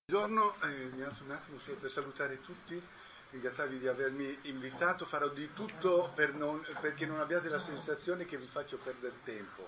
Buongiorno, mi alzo un attimo solo per salutare tutti, ringraziarvi di avermi invitato, farò di tutto perché non abbiate la sensazione che vi faccio perdere tempo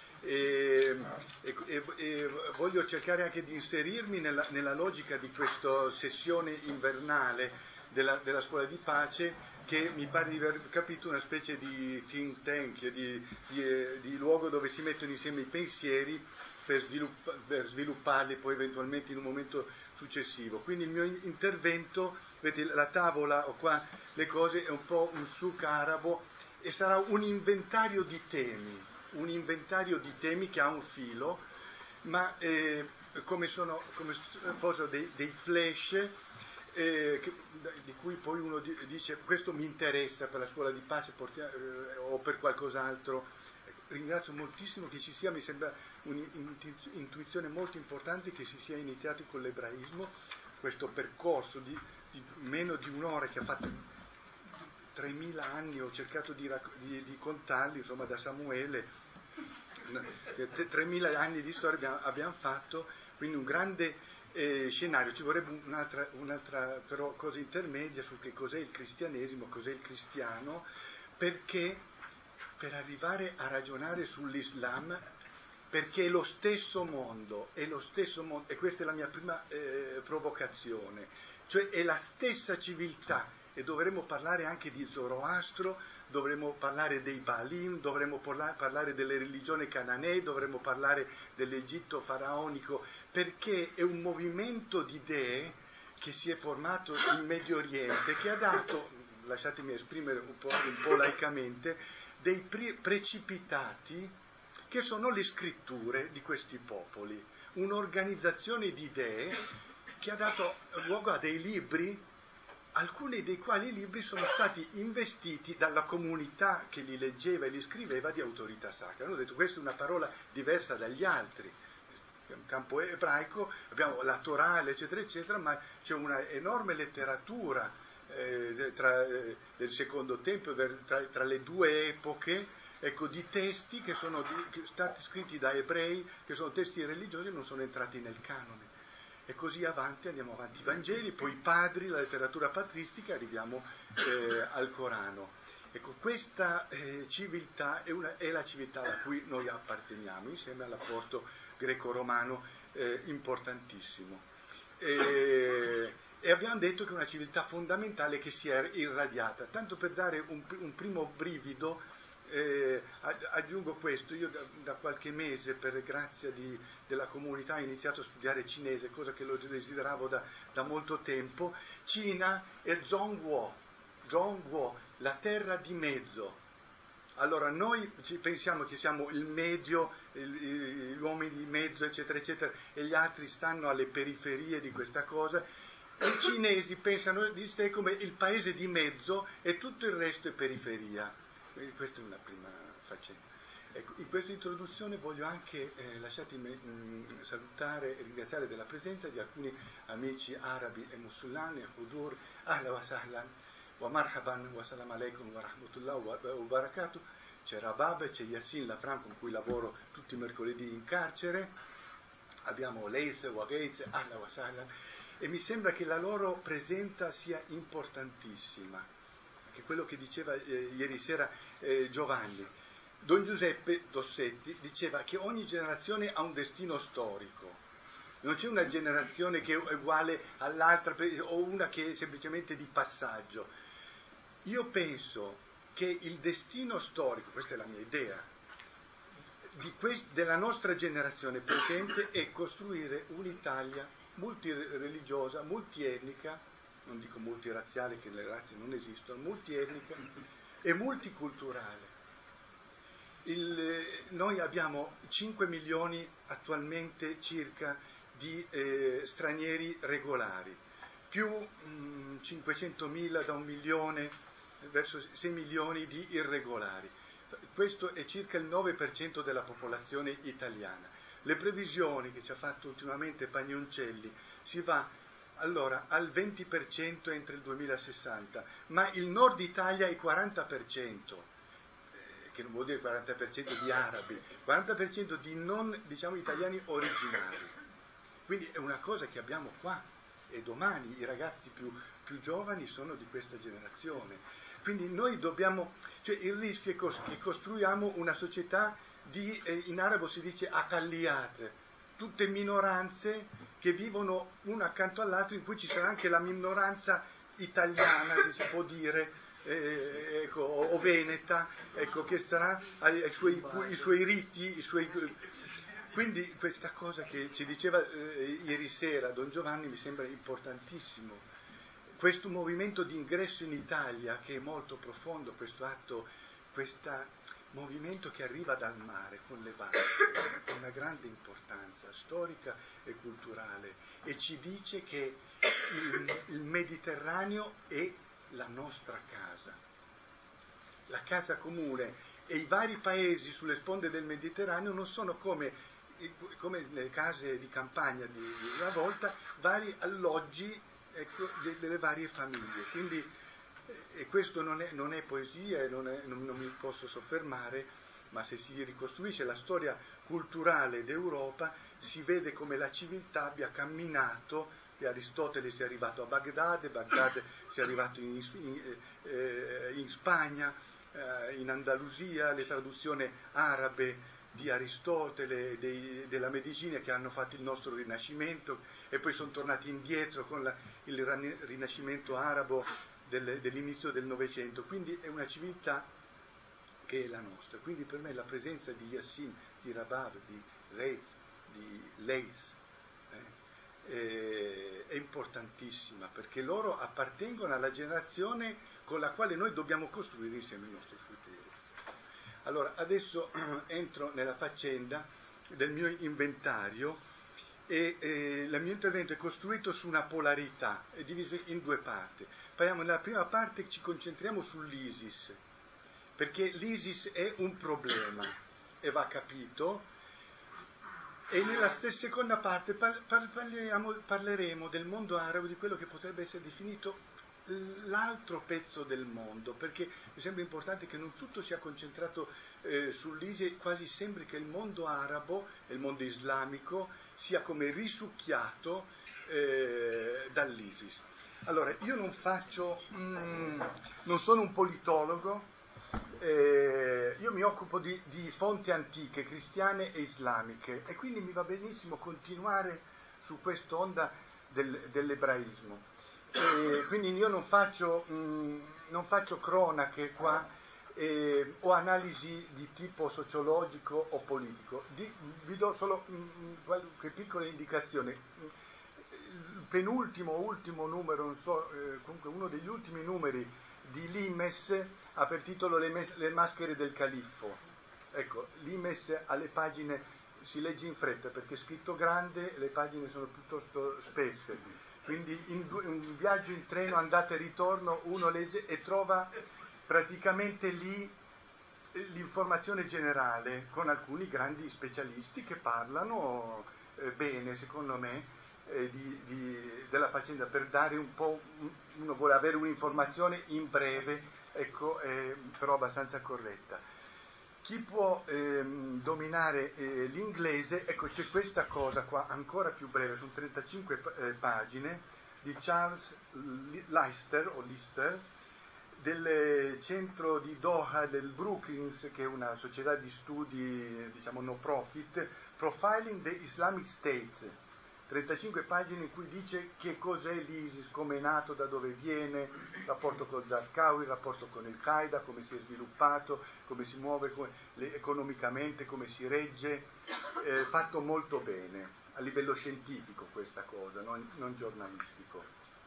e voglio cercare anche di inserirmi nella logica di questa sessione invernale della scuola di pace, che mi pare di aver capito una specie di think tank, di luogo dove si mettono insieme i pensieri per svilupparli poi eventualmente in un momento successivo. Quindi il mio intervento, vedete la tavola, ho qua le cose, è un po' un suc arabo e sarà un inventario di temi che ha un filo, ma come fossero dei flash di cui poi uno dice questo mi interessa per la scuola di pace o per qualcos'altro. Ringrazio moltissimo che ci sia, mi sembra un'intuizione molto importante che si sia iniziati con l'ebraismo, questo percorso di meno di un'ora che ha fatto 3.000 anni, ho cercato di contarli, insomma da Samuele, 3.000 anni di storia abbiamo fatto, quindi un grande scenario. Ci vorrebbe un'altra però cosa intermedia su che cos'è il cristianesimo, cos'è il cristiano, perché per arrivare a ragionare sull'Islam, perché è lo stesso mondo, e questa è la mia prima provocazione, cioè è la stessa civiltà, e dovremmo parlare anche di Zoroastro, dovremmo parlare dei Baalim, dovremmo parlare delle religioni cananee, dovremmo parlare dell'Egitto faraonico, perché è un movimento di idee che si è formato in Medio Oriente, che ha dato, lasciatemi esprimere un po' laicamente, dei precipitati che sono le scritture di questi popoli, un'organizzazione di idee che ha dato luogo a dei libri, alcuni dei quali libri sono stati investiti dalla comunità che li leggeva e li scriveva di autorità sacra. Hanno detto questa è una parola diversa dagli altri, è un campo ebraico, abbiamo la Torah, eccetera, eccetera, ma c'è una enorme letteratura del secondo tempio, tra le due epoche, ecco, di testi che sono stati scritti da ebrei, che sono testi religiosi e non sono entrati nel canone. E così andiamo avanti i Vangeli, poi i padri, la letteratura patristica, arriviamo al Corano. Ecco, questa civiltà è la civiltà a cui noi apparteniamo, insieme all'apporto greco-romano importantissimo. E abbiamo detto che è una civiltà fondamentale che si è irradiata. Tanto per dare un primo brivido, aggiungo questo: io da qualche mese, per grazia della comunità, ho iniziato a studiare cinese, cosa che lo desideravo da molto tempo. Cina è Zhongguo, la terra di mezzo. Allora noi pensiamo che siamo il medio, gli uomini di mezzo, eccetera, eccetera, e gli altri stanno alle periferie di questa cosa. I cinesi pensano di sé come il paese di mezzo e tutto il resto è periferia. Questa è una prima faccenda. Ecco, in questa introduzione voglio anche, lasciatemi salutare e ringraziare della presenza di alcuni amici arabi e musulmani, Hudur, ahla wa sahlan, wa marhaban, wa salam alaikum wa rahmatullah wa barakatuh. C'è Rabab, c'è Yassin Lafran, con cui lavoro tutti i mercoledì in carcere, abbiamo Leith, Wageiz, ahla wa sahlan, e mi sembra che la loro presenza sia importantissima, che quello che diceva ieri sera Giovanni. Don Giuseppe Dossetti diceva che ogni generazione ha un destino storico, non c'è una generazione che è uguale all'altra o una che è semplicemente di passaggio. Io penso che il destino storico, questa è la mia idea, della nostra generazione presente è costruire un'Italia multireligiosa, multietnica, non dico multirazziale, che le razze non esistono, multietnica e multiculturale. Noi abbiamo 5 milioni attualmente circa di stranieri regolari, più 500.000 da 1 milione verso 6 milioni di irregolari. Questo è circa il 9% della popolazione italiana. Le previsioni che ci ha fatto ultimamente Pagnoncelli, si va allora al 20% entro il 2060, ma il nord Italia è 40%, che non vuol dire 40% di arabi, 40% di non, diciamo, italiani originari. Quindi è una cosa che abbiamo qua, e domani i ragazzi più giovani sono di questa generazione. Quindi noi dobbiamo, cioè il rischio è che costruiamo una società in arabo si dice akalliyat, tutte minoranze che vivono una accanto all'altra, in cui ci sarà anche la minoranza italiana, se si può dire, ecco, o veneta, ecco, che sarà i suoi riti, quindi questa cosa che ci diceva ieri sera Don Giovanni mi sembra importantissimo. Questo movimento di ingresso in Italia, che è molto profondo, questo movimento che arriva dal mare con le barche, ha una grande importanza storica e culturale, e ci dice che il Mediterraneo è la nostra casa, la casa comune, e i vari paesi sulle sponde del Mediterraneo non sono come le case di campagna di una volta, vari alloggi, ecco, delle varie famiglie. Quindi e questo non è poesia e non mi posso soffermare, ma se si ricostruisce la storia culturale d'Europa si vede come la civiltà abbia camminato, e Aristotele sia arrivato a Baghdad sia arrivato in Spagna, in Andalusia, le traduzioni arabe di Aristotele, della Medicina, che hanno fatto il nostro Rinascimento, e poi sono tornati indietro con il Rinascimento arabo dell'inizio del Novecento. Quindi è una civiltà che è la nostra. Quindi per me la presenza di Yassin, di Rabab, di Leith è importantissima, perché loro appartengono alla generazione con la quale noi dobbiamo costruire insieme il nostro futuro. Allora, adesso entro nella faccenda del mio inventario, e il mio intervento è costruito su una polarità, è diviso in due parti. Nella prima parte ci concentriamo sull'ISIS, perché l'ISIS è un problema e va capito, e nella seconda parte parleremo del mondo arabo, di quello che potrebbe essere definito l'altro pezzo del mondo, perché mi sembra importante che non tutto sia concentrato sull'ISIS, quasi sembri che il mondo arabo e il mondo islamico sia come risucchiato dall'ISIS. Allora, io non sono un politologo, io mi occupo di fonti antiche, cristiane e islamiche, e quindi mi va benissimo continuare su quest'onda dell'ebraismo. Quindi io non faccio cronache qua, o analisi di tipo sociologico o politico. Vi do solo qualche piccola indicazione. Il ultimo numero, non so, comunque uno degli ultimi numeri di Limes ha per titolo Le maschere del califfo. Ecco, Limes alle pagine, si legge in fretta perché è scritto grande, le pagine sono piuttosto spesse, quindi un viaggio in treno andata e ritorno uno legge e trova praticamente lì l'informazione generale, con alcuni grandi specialisti che parlano bene, secondo me, della faccenda, per dare un po', uno vuole avere un'informazione in breve, ecco, però abbastanza corretta. Chi può dominare l'inglese, ecco, c'è questa cosa qua, ancora più breve, sono 35 pagine, di Charles Lister, del centro di Doha del Brookings, che è una società di studi, diciamo, no profit, Profiling the Islamic State. 35 pagine in cui dice che cos'è l'ISIS, come è nato, da dove viene, il rapporto con Zarqawi, il rapporto con il Qaeda, come si è sviluppato, come si muove economicamente, come si regge, fatto molto bene, a livello scientifico questa cosa, non giornalistico.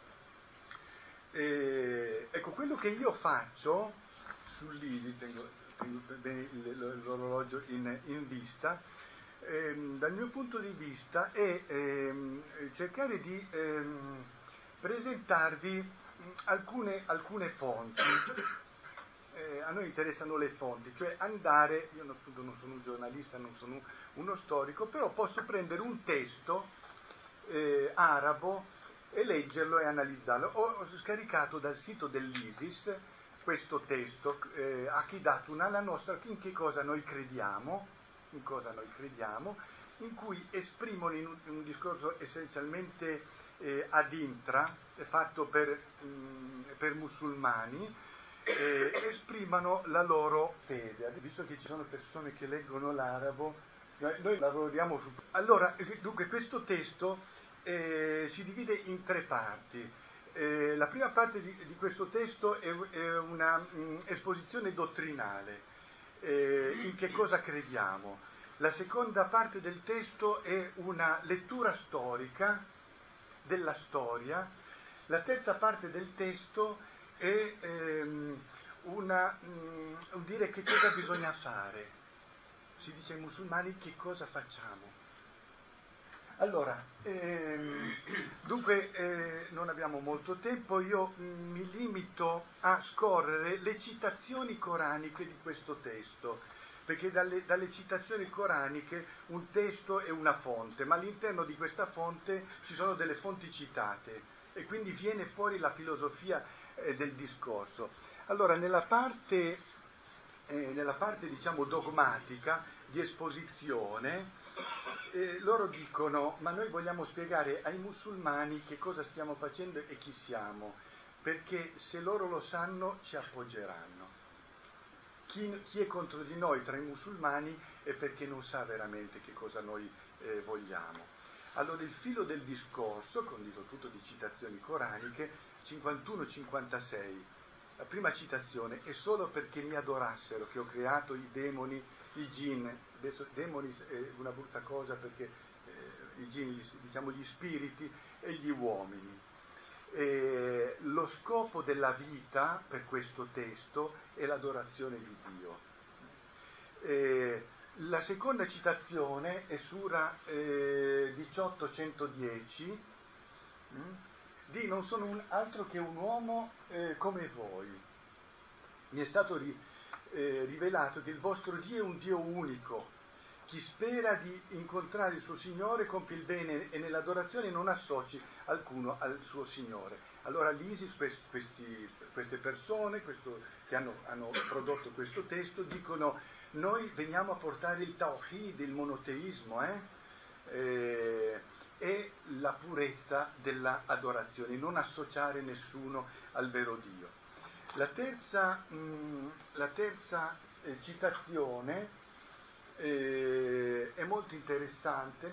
Ecco, quello che io faccio sull'ISIS, tengo bene l'orologio in vista, dal mio punto di vista è cercare di presentarvi alcune fonti. A noi interessano le fonti, cioè andare, io non sono un giornalista, non sono uno storico, però posso prendere un testo arabo e leggerlo e analizzarlo. Ho scaricato dal sito dell'ISIS questo testo, Aqidatuna, la nostra, in che cosa noi crediamo, in cui esprimono in un discorso essenzialmente ad intra, fatto per musulmani, esprimono la loro fede. Visto che ci sono persone che leggono l'arabo, noi lavoriamo su... Allora, dunque, questo testo si divide in 3 parti. La prima parte di questo testo è una esposizione dottrinale, in che cosa crediamo. La seconda parte del testo è una lettura storica della storia. La terza parte del testo è un dire che cosa bisogna fare. Si dice ai musulmani che cosa facciamo. Allora, dunque non abbiamo molto tempo, io mi limito a scorrere le citazioni coraniche di questo testo, perché dalle citazioni coraniche un testo è una fonte, ma all'interno di questa fonte ci sono delle fonti citate e quindi viene fuori la filosofia del discorso. Allora, nella parte diciamo dogmatica di esposizione, loro dicono: ma noi vogliamo spiegare ai musulmani che cosa stiamo facendo e chi siamo, perché se loro lo sanno ci appoggeranno. Chi è contro di noi tra i musulmani è perché non sa veramente che cosa noi vogliamo. Allora il filo del discorso, condito tutto di citazioni coraniche, 51-56, la prima citazione: è solo perché mi adorassero che ho creato i demoni, i jinn. Adesso demoni è una brutta cosa perché i jinn, diciamo gli spiriti, e gli uomini. Lo scopo della vita per questo testo è l'adorazione di Dio. La seconda citazione è Sura 18:110, di: non sono altro che un uomo come voi. Mi è stato rivelato che il vostro Dio è un Dio unico. Chi spera di incontrare il suo Signore compie il bene e nell'adorazione non associ alcuno al suo Signore. Allora l'ISIS, queste persone che hanno prodotto questo testo, dicono: noi veniamo a portare il tawhid, il monoteismo, e la purezza dell'adorazione, non associare nessuno al vero Dio. La terza citazione è molto interessante.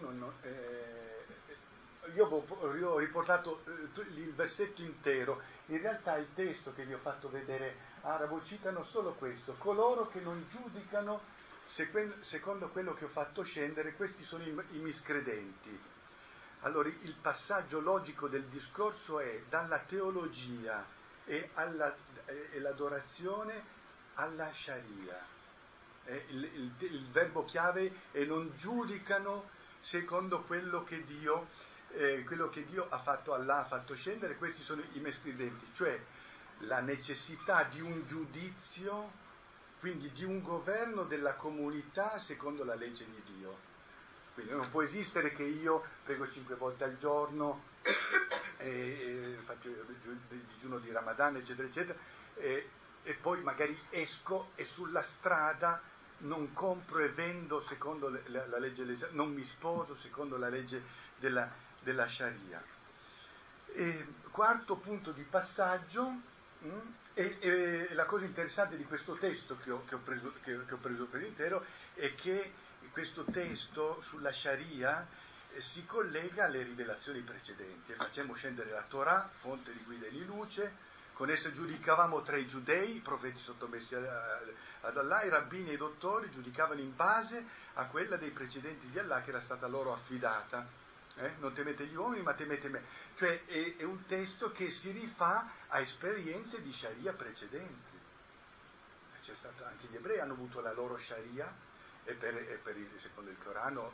Io ho riportato il versetto intero. In realtà il testo che vi ho fatto vedere arabo citano solo questo: coloro che non giudicano secondo quello che ho fatto scendere, questi sono i miscredenti. Allora il passaggio logico del discorso è dalla teologia e l'adorazione alla Sharia. Il verbo chiave è: non giudicano secondo quello che Dio ha fatto, Allah ha fatto scendere, questi sono i miscredenti, cioè la necessità di un giudizio, quindi di un governo della comunità secondo la legge di Dio. Quindi non può esistere che io prego 5 volte al giorno, faccio il digiuno di Ramadan, eccetera, eccetera, e poi magari esco e sulla strada non compro e vendo secondo la legge, non mi sposo secondo la legge della Sharia. Quarto punto di passaggio, e la cosa interessante di questo testo che ho preso per intero è che questo testo sulla Sharia si collega alle rivelazioni precedenti. Facemmo scendere la Torah, fonte di guida e di luce, con essa giudicavamo tra i giudei, i profeti sottomessi ad Allah, i rabbini e i dottori giudicavano in base a quella dei precedenti di Allah che era stata loro affidata. Non temete gli uomini ma temete me. Cioè è un testo che si rifà a esperienze di Sharia precedenti. Anche gli ebrei hanno avuto la loro Sharia, e secondo il Corano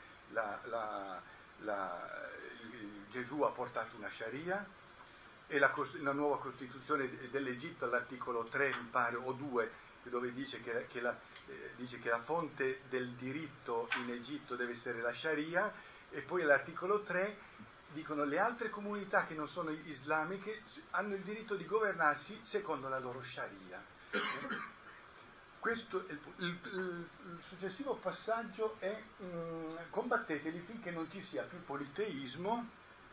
Gesù ha portato una Sharia, e la nuova Costituzione dell'Egitto all'articolo 3, mi pare, o 2, dove dice che la fonte del diritto in Egitto deve essere la Sharia, e poi all'articolo 3 dicono: le altre comunità che non sono islamiche hanno il diritto di governarsi secondo la loro Sharia. Questo è il successivo passaggio è combatteteli finché non ci sia più politeismo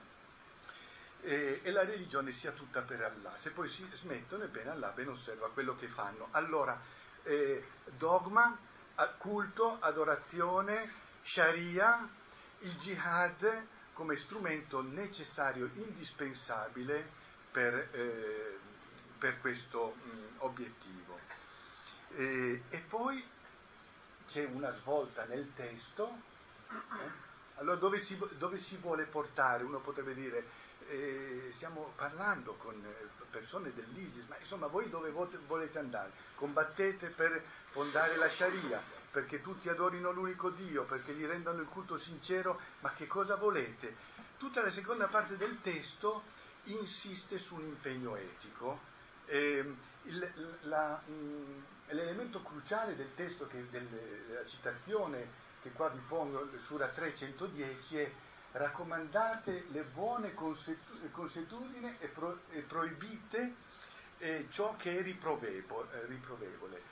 e la religione sia tutta per Allah. Se poi si smettono, ebbene Allah ben osserva quello che fanno. Allora, dogma, culto, adorazione, sharia, il jihad come strumento necessario, indispensabile per questo obiettivo. E poi c'è una svolta nel testo. Allora dove si vuole portare? Uno potrebbe dire, stiamo parlando con persone dell'ISIS, ma insomma voi dove volete andare? Combattete per fondare la Sharia, perché tutti adorino l'unico Dio, perché gli rendano il culto sincero, ma che cosa volete? Tutta la seconda parte del testo insiste su un impegno etico. L'elemento cruciale del testo, della citazione che qua vi pongo, Sura 3:110, è: raccomandate le buone consuetudini e proibite ciò che è riprovevole.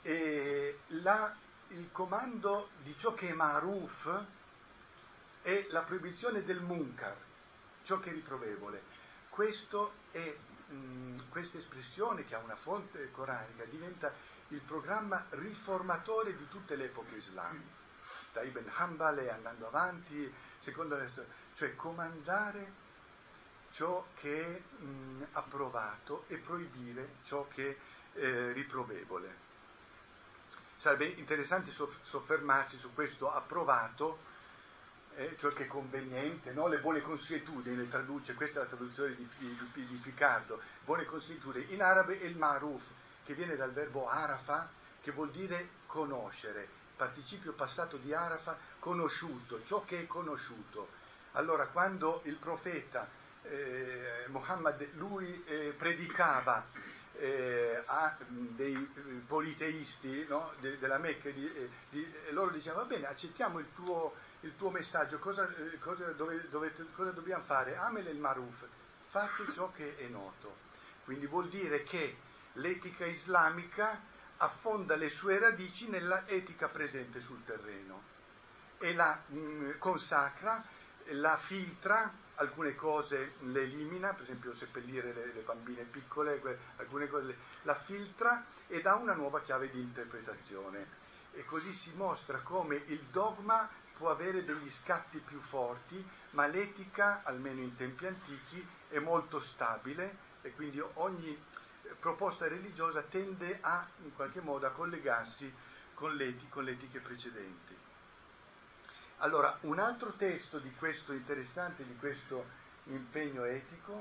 Il comando di ciò che è ma'ruf è la proibizione del munkar, ciò che è riprovevole. Questa espressione, che ha una fonte coranica, diventa il programma riformatore di tutte le epoche islamiche, da Ibn Hanbal e andando avanti, cioè comandare ciò che è approvato e proibire ciò che è riprovevole. Sarebbe interessante soffermarsi su questo approvato, ciò che è conveniente, no? Le buone consuetudini, le traduce, questa è la traduzione di Picardo, buone consuetudini. In arabo è il ma'ruf, che viene dal verbo arafa, che vuol dire conoscere, participio passato di arafa, conosciuto, ciò che è conosciuto. Allora, quando il profeta Muhammad, lui predicava a dei politeisti, no? della Mecca, loro dicevano: va bene, accettiamo il tuo messaggio, cosa dobbiamo fare? Amel el maruf, fate ciò che è noto. Quindi vuol dire che l'etica islamica affonda le sue radici nella etica presente sul terreno e la consacra, la filtra, alcune cose le elimina, per esempio seppellire le bambine piccole, alcune cose la filtra e dà una nuova chiave di interpretazione. E così si mostra come il dogma può avere degli scatti più forti, ma l'etica, almeno in tempi antichi, è molto stabile e quindi ogni proposta religiosa tende in qualche modo a collegarsi con le etiche precedenti. Allora, un altro testo di questo interessante, di questo impegno etico,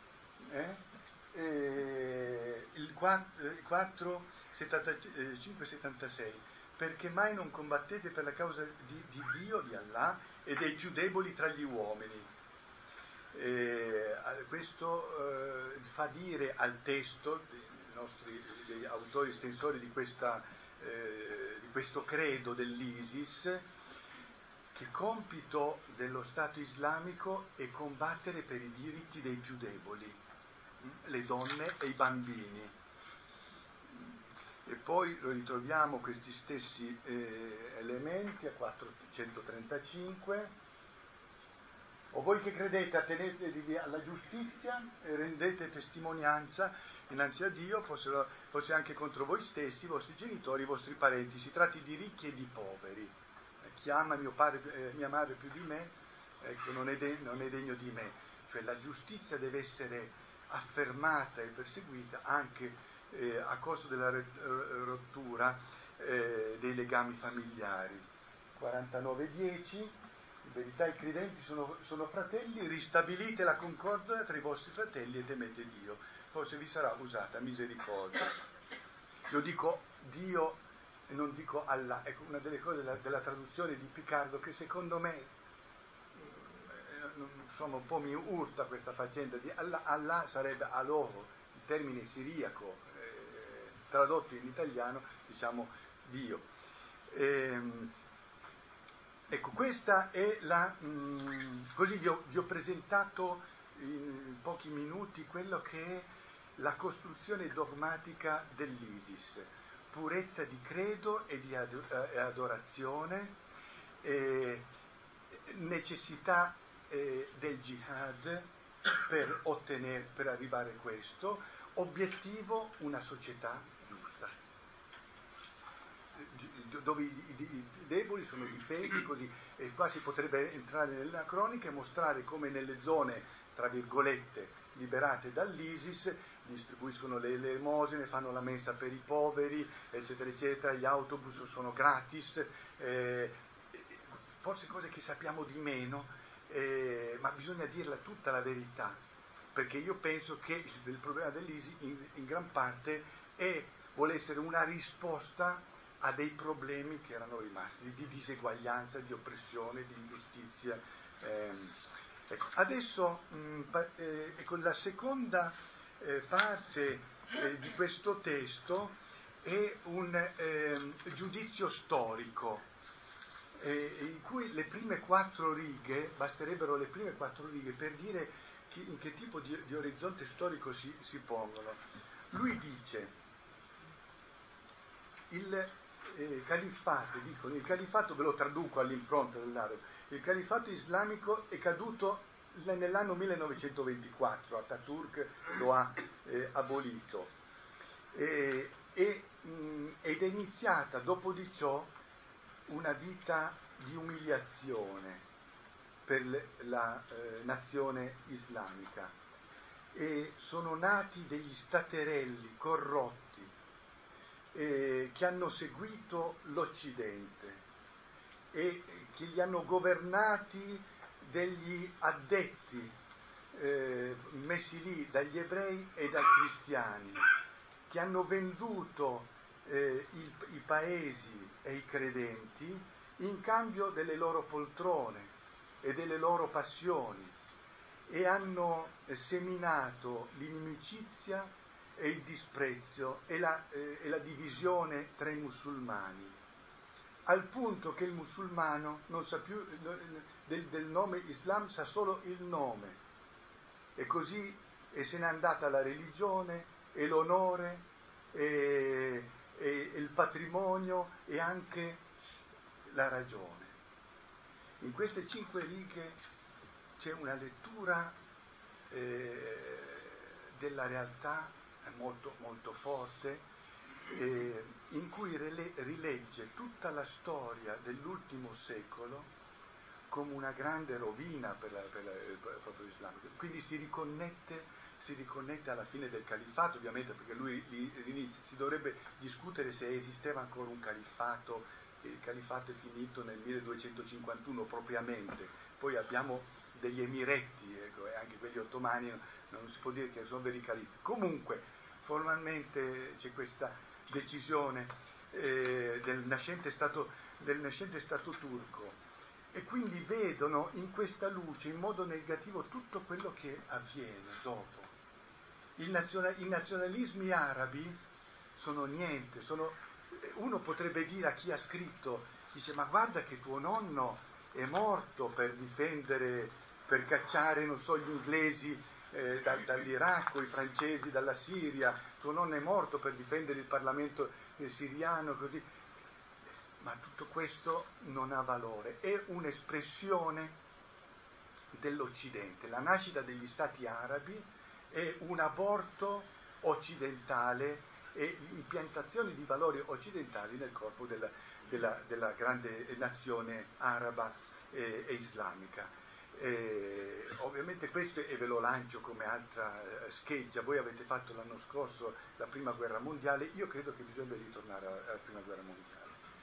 il 4:75-76, perché mai non combattete per la causa di Dio, di Allah, e dei più deboli tra gli uomini. Questo fa dire al testo degli autori estensori di questo credo dell'ISIS, che compito dello Stato islamico è combattere per i diritti dei più deboli, le donne e i bambini. E poi lo ritroviamo questi stessi elementi a 435. O voi che credete, attenetevi alla giustizia e rendete testimonianza innanzi a Dio, fosse anche contro voi stessi, i vostri genitori, i vostri parenti. Si tratti di ricchi e di poveri. Chi ama mia madre più di me, ecco, non è degno di me. Cioè la giustizia deve essere affermata e perseguita anche a costo della rottura dei legami familiari. 49:10, in verità i credenti sono fratelli, ristabilite la concordia tra i vostri fratelli e temete Dio, forse vi sarà usata misericordia. Io dico Dio e non dico Allah. Ecco, una delle cose della traduzione di Picardo che secondo me insomma un po' mi urta questa faccenda di Allah sarebbe Aloho, il termine siriaco, tradotto in italiano diciamo Dio. Ecco, questa è così vi ho presentato in pochi minuti quello che è la costruzione dogmatica dell'ISIS. purezza di credo e di adorazione, necessità del jihad per arrivare a questo, obiettivo una società giusta, dove i deboli sono difesi, così. E qua si potrebbe entrare nella cronica e mostrare come nelle zone, tra virgolette, liberate dall'ISIS, distribuiscono le elemosine, fanno la mensa per i poveri, eccetera, eccetera, gli autobus sono gratis, forse cose che sappiamo di meno, ma bisogna dirla tutta la verità, perché io penso che il problema dell'ISIS in gran parte vuole essere una risposta a dei problemi che erano rimasti, di diseguaglianza, di oppressione, di ingiustizia. Ecco. Adesso ecco, la seconda parte di questo testo è un giudizio storico, in cui le prime 4 righe, basterebbero le prime 4 righe per dire in che tipo di orizzonte storico si pongono. Lui dice il califfato, dicono, il califfato, ve lo traduco all'impronta dell'arabo, il califfato islamico è caduto nell'anno 1924, Ataturk lo ha abolito, ed è iniziata dopo di ciò una vita di umiliazione per la nazione islamica, e sono nati degli staterelli corrotti che hanno seguito l'Occidente e che li hanno governati degli addetti messi lì dagli ebrei e dai cristiani, che hanno venduto i paesi e i credenti in cambio delle loro poltrone e delle loro passioni, e hanno seminato l'inimicizia e il disprezzo e la divisione tra i musulmani, al punto che il musulmano non sa più del nome Islam, sa solo il nome, e così se n'è andata la religione e l'onore e il patrimonio e anche la ragione. In queste 5 righe c'è una lettura della realtà molto, molto forte, in cui rilegge tutta la storia dell'ultimo secolo come una grande rovina per il popolo islamico. Quindi si riconnette alla fine del califfato, ovviamente, perché lui inizia, si dovrebbe discutere se esisteva ancora un califfato. Il califfato è finito nel 1251 propriamente, poi abbiamo degli emiretti, ecco, e anche quelli ottomani non si può dire che sono veri califi. Comunque formalmente c'è questa decisione del nascente stato turco, e quindi vedono in questa luce in modo negativo tutto quello che avviene dopo. I nazionalismi arabi sono niente, uno potrebbe dire a chi ha scritto, dice, ma guarda che tuo nonno è morto per difendere, per cacciare, non so, gli inglesi dall'Iraq, i francesi dalla Siria, tuo nonno è morto per difendere il Parlamento siriano, così. Ma tutto questo non ha valore, è un'espressione dell'Occidente. La nascita degli stati arabi è un aborto occidentale e l'impiantazione di valori occidentali nel corpo della grande nazione araba e islamica. Ovviamente questo, e ve lo lancio come altra scheggia, voi avete fatto l'anno scorso la prima guerra mondiale, io credo che bisogna ritornare alla prima guerra mondiale.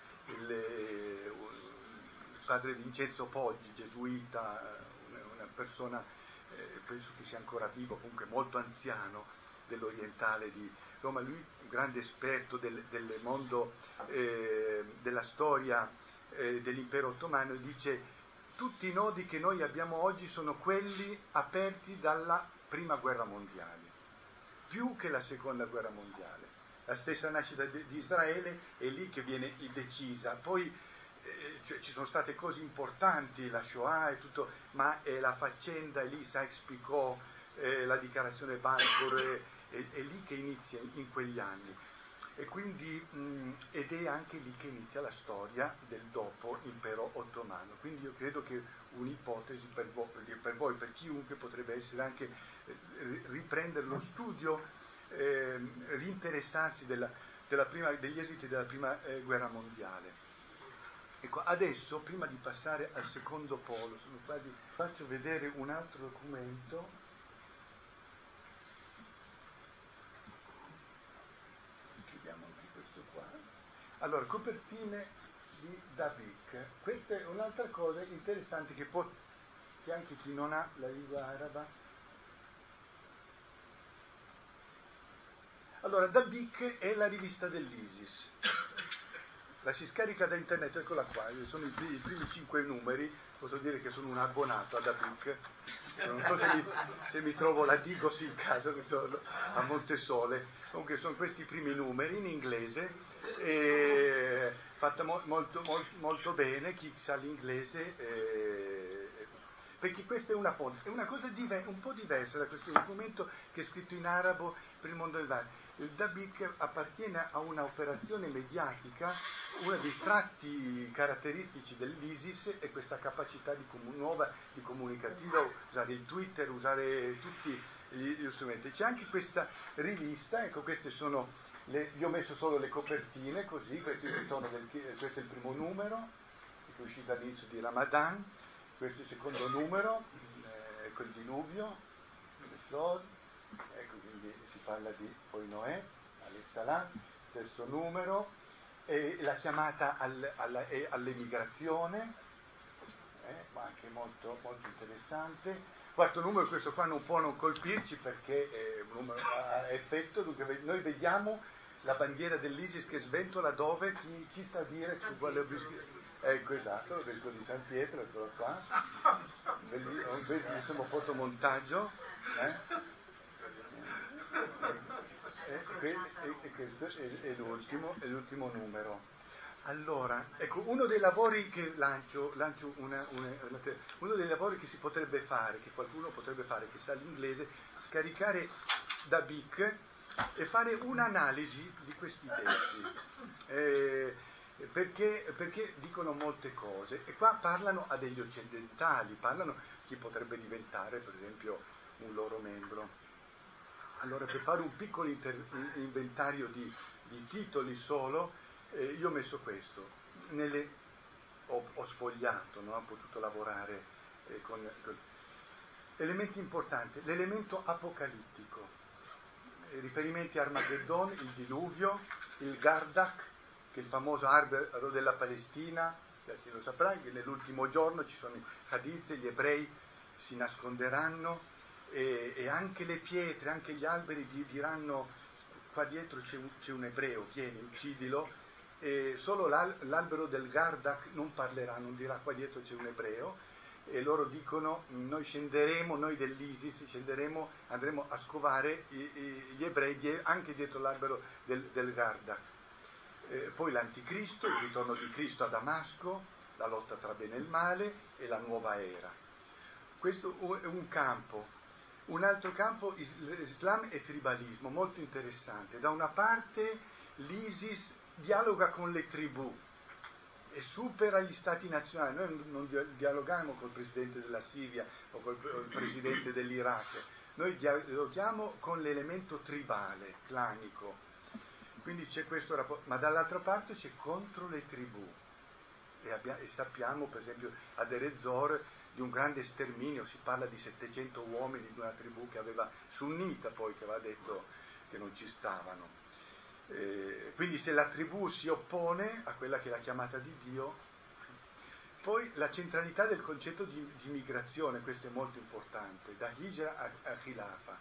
Il padre Vincenzo Poggi, gesuita, una persona, penso che sia ancora vivo, comunque molto anziano, dell'orientale di Roma, lui un grande esperto del mondo, della storia dell'impero ottomano, dice: tutti i nodi che noi abbiamo oggi sono quelli aperti dalla prima guerra mondiale, più che la seconda guerra mondiale. La stessa nascita di Israele è lì che viene decisa, poi ci sono state cose importanti, la Shoah e tutto, ma è la faccenda, è lì Sykes-Picot, la dichiarazione Balfour, è lì che inizia in quegli anni. e quindi ed è anche lì che inizia la storia del dopo impero ottomano. Quindi io credo che un'ipotesi per voi, per chiunque, potrebbe essere anche riprendere lo studio, rinteressarsi degli esiti della prima guerra mondiale. Ecco, adesso, prima di passare al secondo polo, faccio vedere un altro documento. Chiudiamo anche questo qua. Allora, copertine di Dabiq. Questa è un'altra cosa interessante che anche chi non ha la lingua araba. Allora, Dabiq è la rivista dell'ISIS. La si scarica da internet, eccola qua, sono i primi 5 numeri, posso dire che sono un abbonato a Dabiq, non so se mi trovo la Digos in casa, che sono a Montesole, comunque sono questi primi numeri in inglese, fatta molto bene, chi sa l'inglese, perché questa è una fonte, è una cosa un po' diversa da questo documento che è scritto in arabo per il mondo dell'arte. Il Dabiq appartiene a una operazione mediatica, uno dei tratti caratteristici dell'ISIS è questa capacità nuova di comunicativa, usare il Twitter, usare tutti gli strumenti. C'è anche questa rivista, ecco, queste sono vi ho messo solo le copertine, così, questo è il primo numero, che è uscito all'inizio di Ramadan, questo è il secondo numero, ecco il diluvio, le flori, ecco, quindi si parla di poi Noè, Salam, terzo numero, la chiamata all'emigrazione, ma anche molto, molto interessante. Quarto numero, questo qua non può non colpirci perché è un numero a effetto, dunque noi vediamo la bandiera dell'ISIS che sventola dove, chi sa dire su quale ecco, esatto, lo vescovo di San Pietro, eccolo qua, bellissimo fotomontaggio, e questo è l'ultimo numero. Allora, ecco, uno dei lavori che lancio uno dei lavori che si potrebbe fare, che qualcuno potrebbe fare, che sa l'inglese, scaricare Dabiq e fare un'analisi di questi testi, perché dicono molte cose, e qua parlano a degli occidentali, parlano chi potrebbe diventare, per esempio, un loro membro. Allora, per fare un piccolo inventario di titoli solo, io ho messo questo, ho sfogliato, non ho potuto lavorare con elementi importanti, l'elemento apocalittico, riferimenti a Armageddon, il diluvio, il Gardak, che è il famoso albero della Palestina, lo saprai, che nell'ultimo giorno ci sono i hadith, gli ebrei si nasconderanno, e anche le pietre, anche gli alberi diranno: qua dietro c'è un ebreo, vieni, uccidilo. E solo l'albero del Gardak non parlerà, non dirà qua dietro c'è un ebreo, e loro dicono: noi dell'ISIS scenderemo, andremo a scovare gli ebrei anche dietro l'albero del Gardak. Poi l'anticristo, il ritorno di Cristo a Damasco, la lotta tra bene e il male e la nuova era. Questo è un campo. Un altro campo, Islam e tribalismo, molto interessante. Da una parte l'ISIS dialoga con le tribù e supera gli stati nazionali. Noi non dialoghiamo col presidente della Siria o col presidente dell'Iraq, noi dialoghiamo con l'elemento tribale, clanico. Quindi c'è questo rapporto, ma dall'altra parte c'è contro le tribù. E sappiamo, per esempio, ad Erezor di un grande sterminio, si parla di 700 uomini di una tribù che aveva sunnita, poi che aveva detto che non ci stavano. Quindi se la tribù si oppone a quella che è la chiamata di Dio, poi la centralità del concetto di migrazione, questo è molto importante, da Hijra a Khilafa.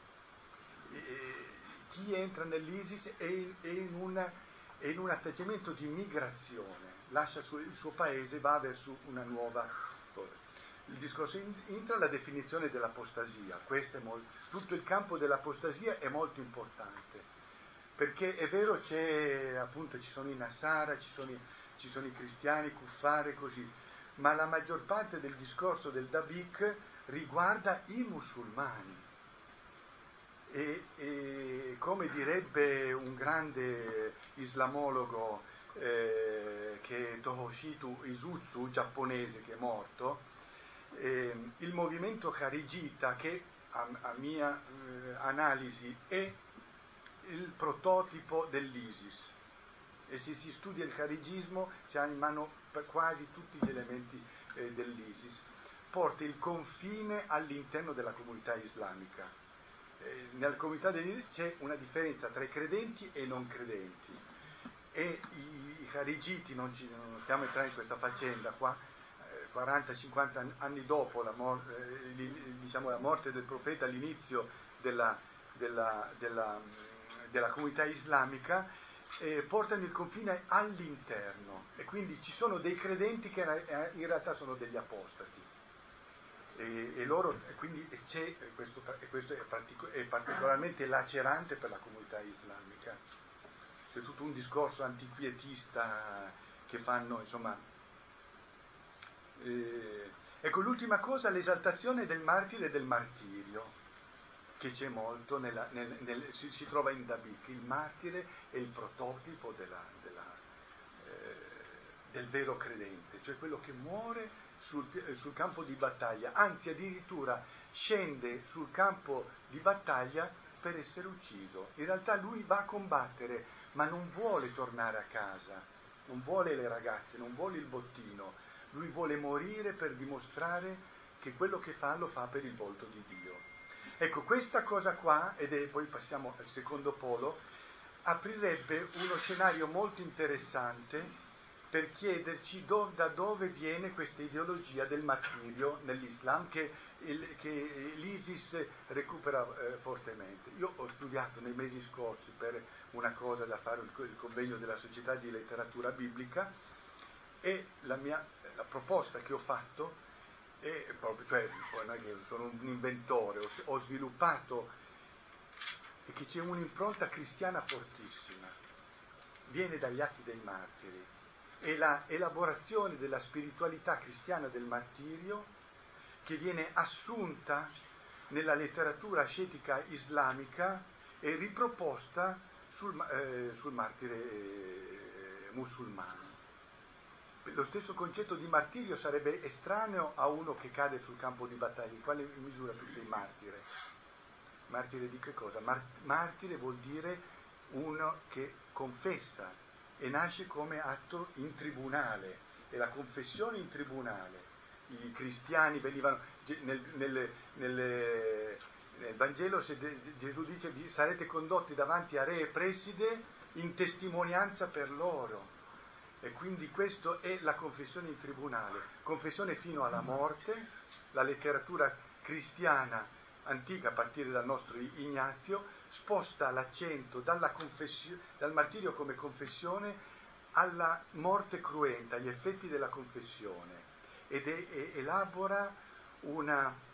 Chi entra nell'ISIS è in un atteggiamento di migrazione, lascia il suo paese, va verso una nuova cosa. Il discorso entra la definizione dell'apostasia, tutto il campo dell'apostasia è molto importante, perché è vero ci sono i Nasara, ci sono i cristiani, Kuffare, così, ma la maggior parte del discorso del Dabiq riguarda i musulmani, e come come direbbe un grande islamologo che è Tohoshitu Izutsu, giapponese, che è morto, il movimento Kharijita, che a mia analisi è il prototipo dell'ISIS, e se si studia il kharigismo si ha in mano quasi tutti gli elementi dell'ISIS, porta il confine all'interno della comunità islamica. Nella comunità dell'ISIS c'è una differenza tra i credenti e i non credenti, e i kharijiti, non stiamo entrando in questa faccenda qua, 40-50 anni dopo la morte del profeta, all'inizio della comunità islamica, portano il confine all'interno, e quindi ci sono dei credenti che in realtà sono degli apostati, e loro, quindi c'è questo è particolarmente lacerante per la comunità islamica. C'è tutto un discorso antiquietista che fanno, insomma. Ecco, l'ultima cosa, l'esaltazione del martire e del martirio, che c'è molto, si trova in Dabik. Il martire è il prototipo del vero credente, cioè quello che muore sul campo di battaglia, anzi addirittura scende sul campo di battaglia per essere ucciso. In realtà lui va a combattere, ma non vuole tornare a casa, non vuole le ragazze, non vuole il bottino, lui vuole morire per dimostrare che quello che fa lo fa per il volto di Dio. Ecco, questa cosa qua, poi passiamo al secondo polo, aprirebbe uno scenario molto interessante per chiederci da dove viene questa ideologia del martirio nell'Islam che l'ISIS recupera fortemente. Io ho studiato nei mesi scorsi per una cosa da fare, il convegno della Società di Letteratura Biblica, e la proposta che ho fatto è proprio, cioè non è che sono un inventore, ho sviluppato, e che c'è un'impronta cristiana fortissima, viene dagli Atti dei Martiri, e la elaborazione della spiritualità cristiana del martirio che viene assunta nella letteratura ascetica islamica e riproposta sul martire musulmano. Lo stesso concetto di martirio sarebbe estraneo a uno che cade sul campo di battaglia. In quale misura tu sei martire? Martire di che cosa? Martire vuol dire uno che confessa, e nasce come atto in tribunale, e la confessione in tribunale. I cristiani venivano nel Vangelo, Gesù dice: sarete condotti davanti a re e preside in testimonianza per loro. E quindi questo è la confessione in tribunale, confessione fino alla morte. La letteratura cristiana antica, a partire dal nostro Ignazio, sposta l'accento dal martirio come confessione alla morte cruenta, agli effetti della confessione, ed elabora un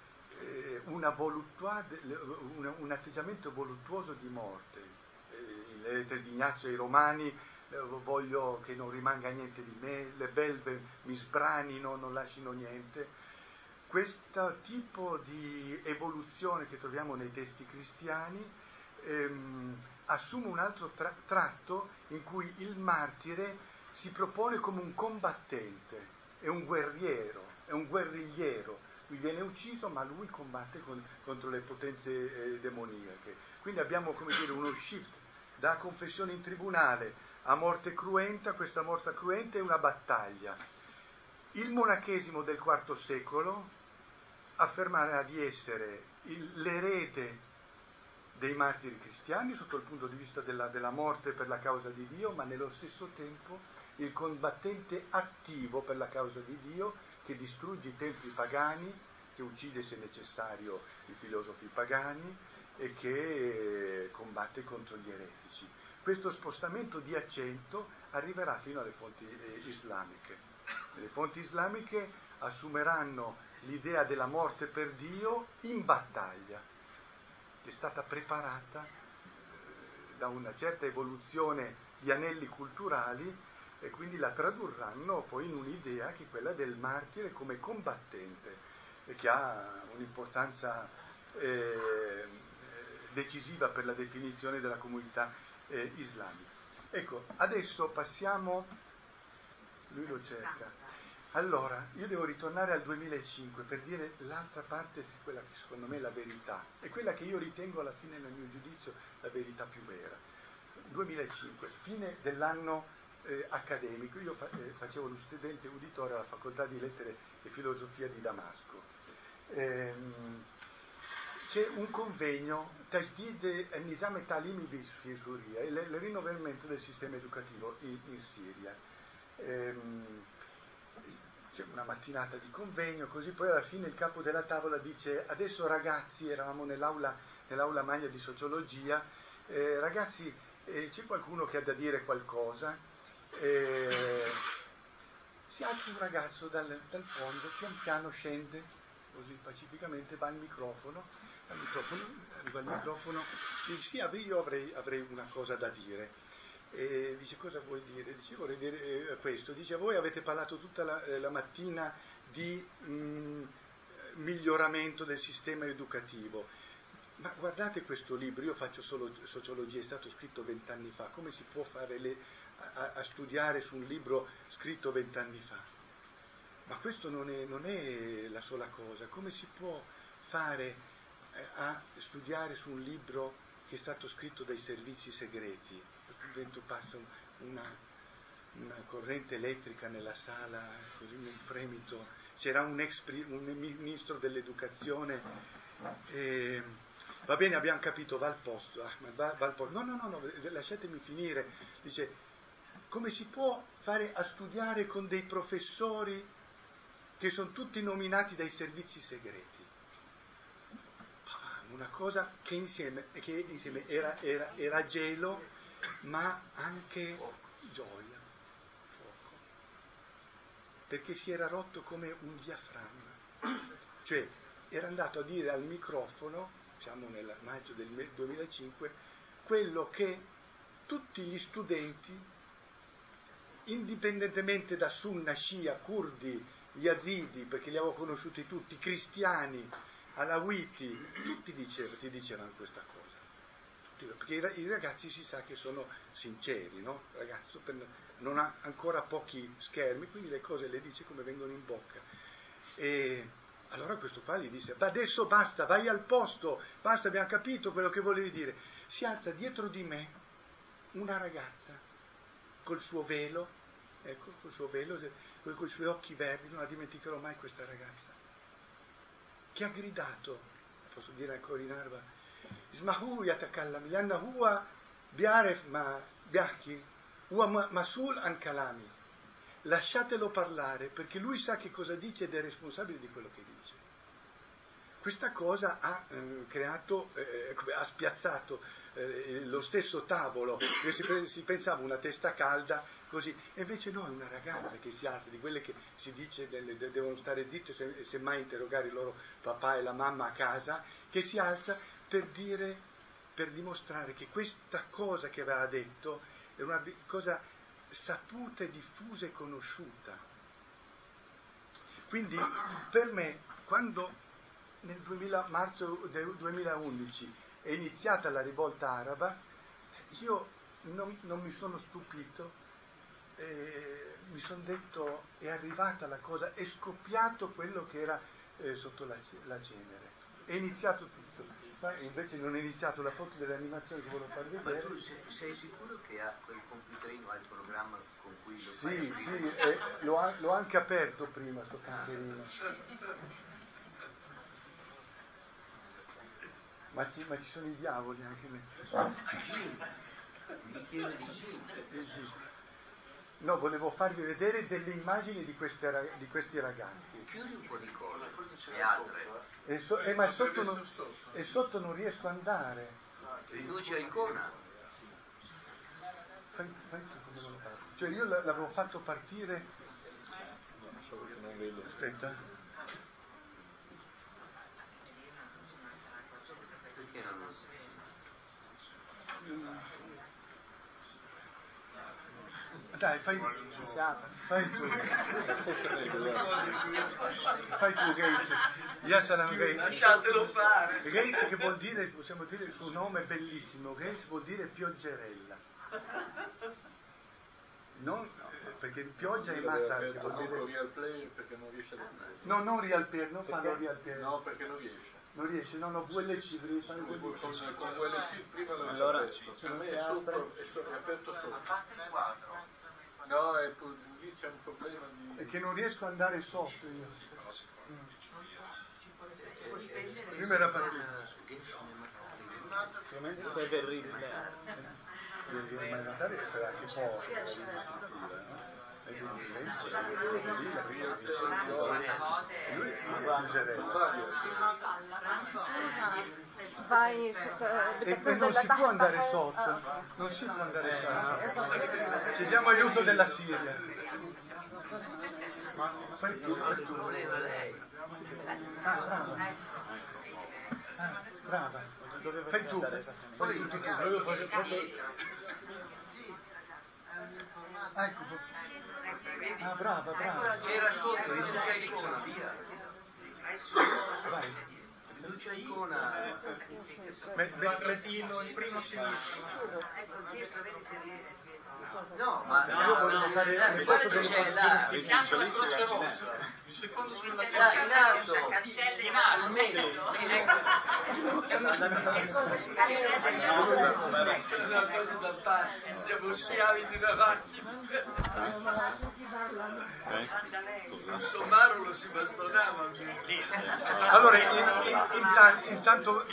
atteggiamento voluttuoso di morte. Le lettere di Ignazio ai Romani: voglio che non rimanga niente di me, le belve mi sbranino, non lasciano niente. Questo tipo di evoluzione che troviamo nei testi cristiani assume un altro tratto in cui il martire si propone come un combattente, è un guerriero, è un guerrigliero. Lui viene ucciso, ma lui combatte contro le potenze demoniache. Quindi abbiamo, come dire, uno shift da confessione in tribunale a morte cruenta. Questa morte cruenta è una battaglia. Il monachesimo del IV secolo affermerà di essere l'erede dei martiri cristiani sotto il punto di vista della morte per la causa di Dio, ma nello stesso tempo il combattente attivo per la causa di Dio, che distrugge i templi pagani, che uccide se necessario i filosofi pagani e che combatte contro gli eretici. Questo spostamento di accento arriverà fino alle fonti islamiche. Le fonti islamiche assumeranno l'idea della morte per Dio in battaglia, che è stata preparata da una certa evoluzione di anelli culturali, e quindi la tradurranno poi in un'idea che è quella del martire come combattente, e che ha un'importanza decisiva per la definizione della comunità islamica. Ecco, adesso passiamo, lui lo cerca. Allora, io devo ritornare al 2005 per dire l'altra parte, quella che secondo me è la verità, e quella che io ritengo alla fine nel mio giudizio la verità più vera. 2005, fine dell'anno accademico, io facevo lo studente uditore alla Facoltà di Lettere e Filosofia di Damasco. C'è un convegno, Tajdid al-Nizam al-Ta'limi fi Suria, il rinnovamento del sistema educativo in Siria. C'è una mattinata di convegno, così poi alla fine il capo della tavola dice: adesso ragazzi, eravamo nell'aula magna di sociologia, ragazzi, c'è qualcuno che ha da dire qualcosa? Si alza un ragazzo dal fondo, pian piano scende, così pacificamente, va al microfono, arriva al microfono, dice: sì, io avrei una cosa da dire. E dice: cosa vuoi dire? Dice: vorrei dire questo. Dice: voi avete parlato tutta la mattina di miglioramento del sistema educativo, ma guardate questo libro, io faccio solo sociologia, è stato scritto 20 anni fa, come si può fare a studiare su un libro scritto 20 anni fa? Ma questo non è la sola cosa. Come si può fare a studiare su un libro che è stato scritto dai servizi segreti? Dentro passa una corrente elettrica nella sala, così un fremito, c'era un ministro dell'educazione, va bene, abbiamo capito, va al posto, va al posto. No, lasciatemi finire. Dice: come si può fare a studiare con dei professori che sono tutti nominati dai servizi segreti? Una cosa che insieme era gelo, ma anche gioia, fuoco, perché si era rotto come un diaframma, cioè era andato a dire al microfono, siamo nel maggio del 2005, quello che tutti gli studenti, indipendentemente da sunna, scia, curdi, yazidi, perché li avevo conosciuti tutti, cristiani, alawiti, tutti ti dicevano questa cosa. Perché i ragazzi si sa che sono sinceri, no? Il ragazzo non ha ancora pochi schermi, quindi le cose le dice come vengono in bocca. E allora questo qua gli disse: ma adesso basta, vai al posto, basta, abbiamo capito quello che volevi dire. Si alza dietro di me una ragazza col suo velo, ecco, col suo velo, con i suoi occhi verdi, non la dimenticherò mai questa ragazza, che ha gridato, posso dire ancora in araba: اسمحوا يتكلم لأن هو بيعرف ما بيحكي هو مسؤول عن كلامي, lasciatelo parlare perché lui sa che cosa dice ed è responsabile di quello che dice. Questa cosa ha creato, ha spiazzato lo stesso tavolo, si pensava una testa calda così, e invece no, è una ragazza che si alza, di quelle che si dice devono stare zitte e semmai interrogare il loro papà e la mamma a casa, che si alza per dimostrare che questa cosa che aveva detto è una cosa saputa e diffusa e conosciuta. Quindi per me, quando nel marzo del 2011 è iniziata la rivolta araba, io non mi sono stupito, mi sono detto: è arrivata la cosa, è scoppiato quello che era sotto la cenere, è iniziato tutto. Ma invece non è iniziato la foto dell'animazione che volevo farvi vedere. Ma tu sei sicuro che ha quel computerino, ha il programma con cui lo fai? Sì, l'ho anche aperto prima sto computerino. Ma ci sono i diavoli anche lì. Bicchiere di gin. No, volevo farvi vedere delle immagini di questi ragazzi. Chiudi un po' di cose e altre. Ma sotto non riesco ad andare. Riduci a icona. Fai come lo faccio. Cioè io l'avevo fatto partire. Non vedo. Aspetta. Perché non lo sai? Dai, fai tu. Fai tu, Gates. Yassalam Gates. Lasciatelo fare. Gates, che vuol dire, possiamo dire il suo nome è bellissimo, Gates vuol dire pioggerella. Non, perché pioggia è matta, che vuol dire... real player perché non riesce ad No, non real player, non fanno real player. No, perché non riesce. Non riesce, no, VLC, devi fare Con VLC. VLC prima lo Allora, per me è sotto, è aperto sotto. Passa il quadro. No, lì c'è un problema di... È che non riesco ad andare sotto io. Prima era partito. serve il ritmo. Ma Natale sarà anche poco, no? Lui vai e non si può andare sotto, non si può andare sotto. Chiediamo aiuto della Siria. Ma fai tu. Voleva lei. Brava. Fai tu. Fai tu. Ecco. Brava. C'era sotto, Lucia Icona, via. Vai. Lucia Icona. Quadratino, il primo sinistro. Ecco, dietro, vedi che viene. No, ma Io volevo fare guarda che c'è là. Di fianco alla Croce Rossa. Il secondo sulla Là, in alto. In alto. È una cosa da pazzi, siamo schiavi di una macchina. Un somaro lo si bastonava lì. Allora, intanto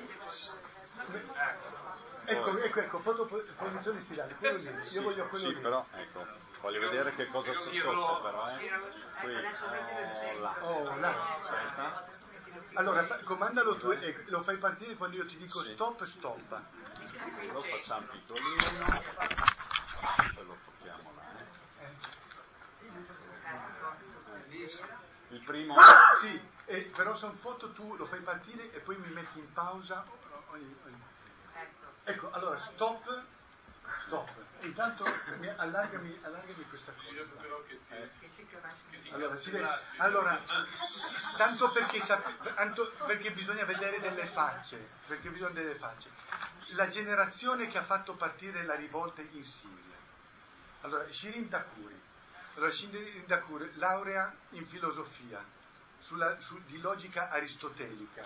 ecco, fotoposizione stilale, quello lì, io voglio quello Sì, lì. però, ecco, voglio vedere che cosa c'è sotto, però, Qui, là. aspetta. Allora, comandalo tu e lo fai partire quando io ti dico Sì. stop. Lo facciamo piccolino, poi lo portiamo là. Il primo... Sì, però sono foto, tu lo fai partire e poi mi metti in pausa ogni... Ecco, allora, stop. Intanto allargami questa cosa. Allora, si vede. Allora, tanto perché bisogna vedere delle facce, La generazione che ha fatto partire la rivolta in Siria. Allora, Shirin Dakur, laurea in filosofia, di logica aristotelica.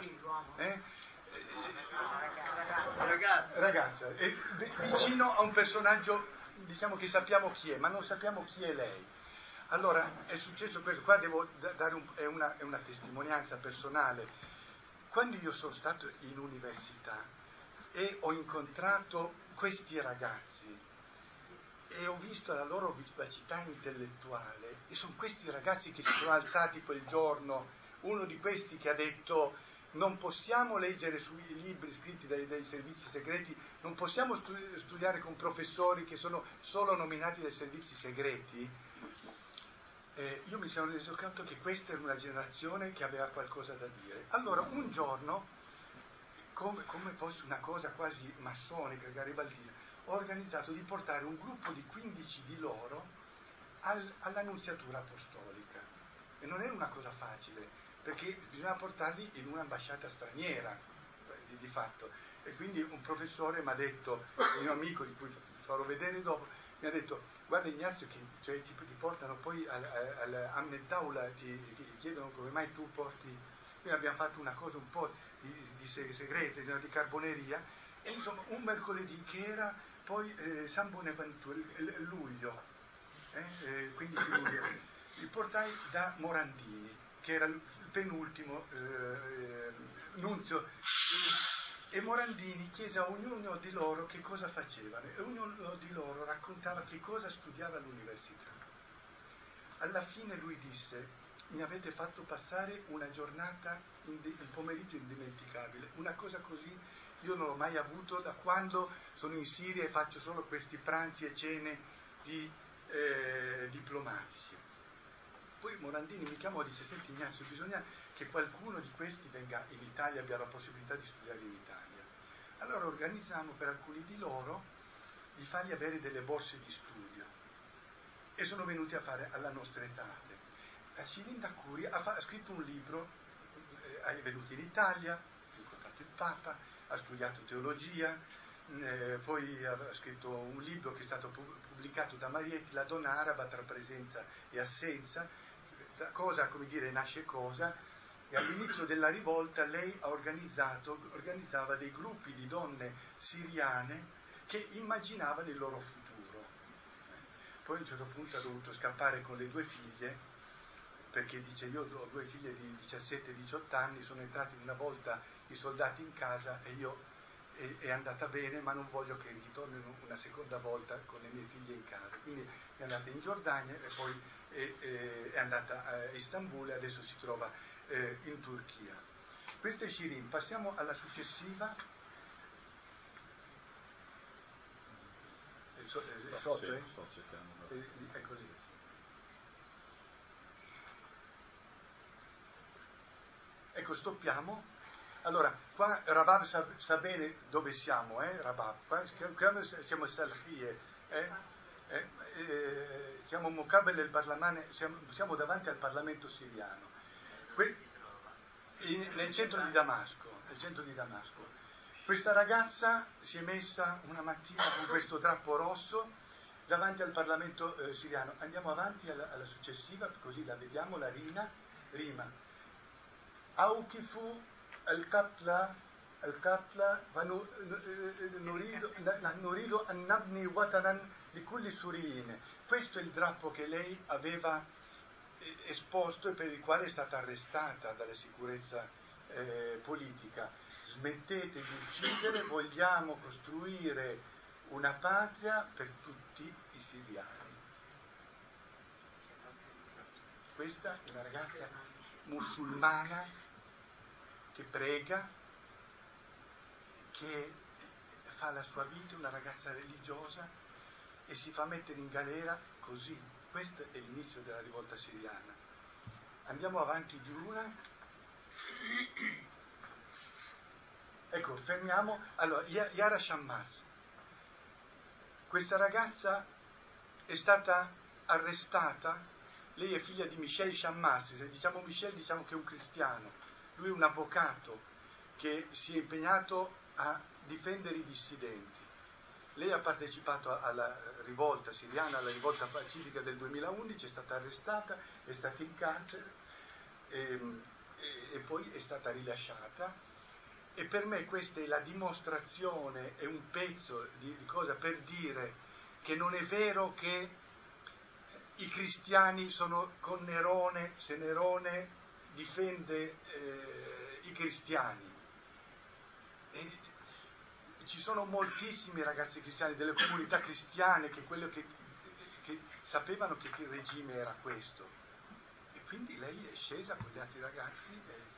Ragazza, è vicino a un personaggio, diciamo, che sappiamo chi è, ma non sappiamo chi è lei. Allora, è successo questo, qua devo dare è una testimonianza personale. Quando io sono stato in università e ho incontrato questi ragazzi e ho visto la loro vivacità intellettuale, e sono questi ragazzi che si sono alzati quel giorno, uno di questi che ha detto: non possiamo leggere sui libri scritti dai servizi segreti, non possiamo studiare con professori che sono solo nominati dai servizi segreti. Io mi sono reso conto che questa era una generazione che aveva qualcosa da dire. Allora, un giorno, come fosse una cosa quasi massonica, garibaldina, ho organizzato di portare un gruppo di 15 di loro all'annunziatura apostolica. E non era una cosa facile, perché bisognava portarli in un'ambasciata straniera, di fatto. E quindi un professore mi ha detto, un mio amico di cui vi farò vedere dopo, mi ha detto: guarda Ignazio, che ti portano poi all'Amnet Daula, ti chiedono come mai tu porti. Quindi abbiamo fatto una cosa un po' di segreta, di carboneria, e insomma un mercoledì che era poi San Bonaventura, luglio, 15 luglio, li portai da Morandini, che era il penultimo nunzio, e Morandini chiese a ognuno di loro che cosa facevano, e ognuno di loro raccontava che cosa studiava all'università. Alla fine lui disse: mi avete fatto passare una giornata, un pomeriggio indimenticabile, una cosa così io non l'ho mai avuto da quando sono in Siria e faccio solo questi pranzi e cene diplomatici. Poi Morandini mi chiamò e disse: senti Ignazio, bisogna che qualcuno di questi venga in Italia, abbia la possibilità di studiare in Italia. Allora organizziamo per alcuni di loro di fargli avere delle borse di studio. e sono venuti a fare alla nostra età. Shirin Takuri ha scritto un libro, è venuto in Italia, ha incontrato il Papa, ha studiato teologia, poi ha scritto un libro che è stato pubblicato da Marietti, La donna araba tra presenza e assenza. Da cosa, come dire, nasce cosa, e all'inizio della rivolta lei organizzava dei gruppi di donne siriane che immaginavano il loro futuro. Poi a un certo punto ha dovuto scappare con le 2 figlie, perché dice: io ho 2 figlie di 17-18 anni, sono entrati una volta i soldati in casa e io è andata bene, ma non voglio che ritornino una seconda volta con le mie figlie in casa. Quindi è andata in Giordania e poi è andata a Istanbul e adesso si trova in Turchia. Questa è Shirin. Passiamo alla successiva. È sotto, sì, eh? sto cercando. È così. Ecco, stoppiamo. Allora, qua Rabab sa bene dove siamo, Rabab. Qua siamo a Salhie, siamo Mokabel el Parlament, siamo davanti al Parlamento siriano. Nel centro di Damasco. Questa ragazza si è messa una mattina con questo drappo rosso davanti al Parlamento siriano. Andiamo avanti alla successiva, così la vediamo, la rima. Aukifu al-Qatla nurido an nabni watanan li kulli suriyin. Questo è il drappo che lei aveva esposto e per il quale è stata arrestata dalla sicurezza politica. Smettete di uccidere, vogliamo costruire una patria per tutti i siriani. Questa è una ragazza musulmana che prega, che fa la sua vita, una ragazza religiosa, e si fa mettere in galera così. Questo è l'inizio della rivolta siriana. Andiamo avanti di una. Ecco, fermiamo. Allora, Yara Shammas. Questa ragazza è stata arrestata. Lei è figlia di Michel Shammas. Se diciamo Michel, diciamo che è un cristiano. Lui è un avvocato che si è impegnato a difendere i dissidenti. Lei ha partecipato alla rivolta siriana, alla rivolta pacifica del 2011, è stata arrestata, è stata in carcere e poi è stata rilasciata. E per me questa è la dimostrazione, è un pezzo di cosa per dire che non è vero che i cristiani sono con Nerone, se Nerone difende i cristiani. E ci sono moltissimi ragazzi cristiani, delle comunità cristiane, che sapevano che il regime era questo. E quindi lei è scesa con gli altri ragazzi.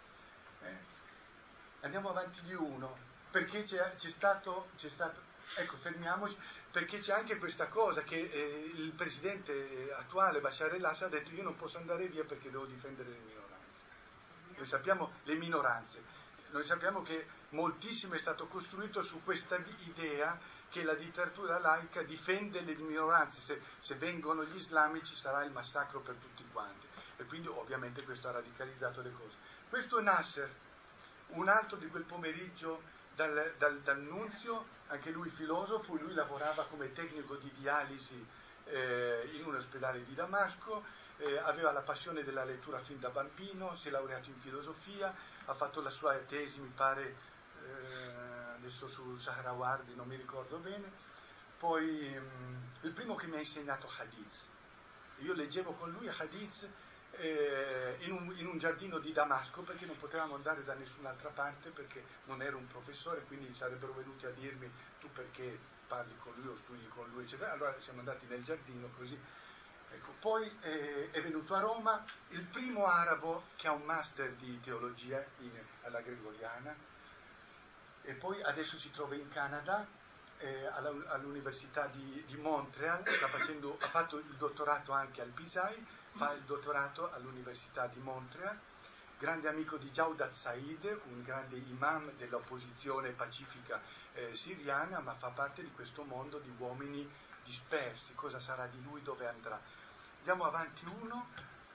Andiamo avanti di uno, perché c'è stato, ecco, fermiamoci, perché c'è anche questa cosa che il presidente attuale, Bashar al-Assad, ha detto: io non posso andare via perché devo difendere le minoranze. Noi sappiamo le minoranze, noi sappiamo che moltissimo è stato costruito su questa idea che la dittatura laica difende le minoranze, se vengono gli islamici sarà il massacro per tutti quanti, e quindi ovviamente questo ha radicalizzato le cose. Questo è Nasser, un altro di quel pomeriggio dal Nunzio, anche lui filosofo. Lui lavorava come tecnico di dialisi in un ospedale di Damasco, aveva la passione della lettura fin da bambino, si è laureato in filosofia, ha fatto la sua tesi, mi pare, adesso su Sahrawardi, non mi ricordo bene. Poi il primo che mi ha insegnato Hadith. Io leggevo con lui Hadith in un giardino di Damasco, perché non potevamo andare da nessun'altra parte, perché non ero un professore, quindi sarebbero venuti a dirmi: tu perché parli con lui o studi con lui, eccetera. Allora siamo andati nel giardino così. Ecco, poi è venuto a Roma il primo arabo che ha un master di teologia alla Gregoriana, e poi adesso si trova in Canada all'Università di Montreal, ha fatto il dottorato anche al BISAI, fa il dottorato all'Università di Montreal, grande amico di Jawdat Said, un grande imam dell'opposizione pacifica siriana, ma fa parte di questo mondo di uomini dispersi. Cosa sarà di lui, dove andrà? Andiamo avanti uno.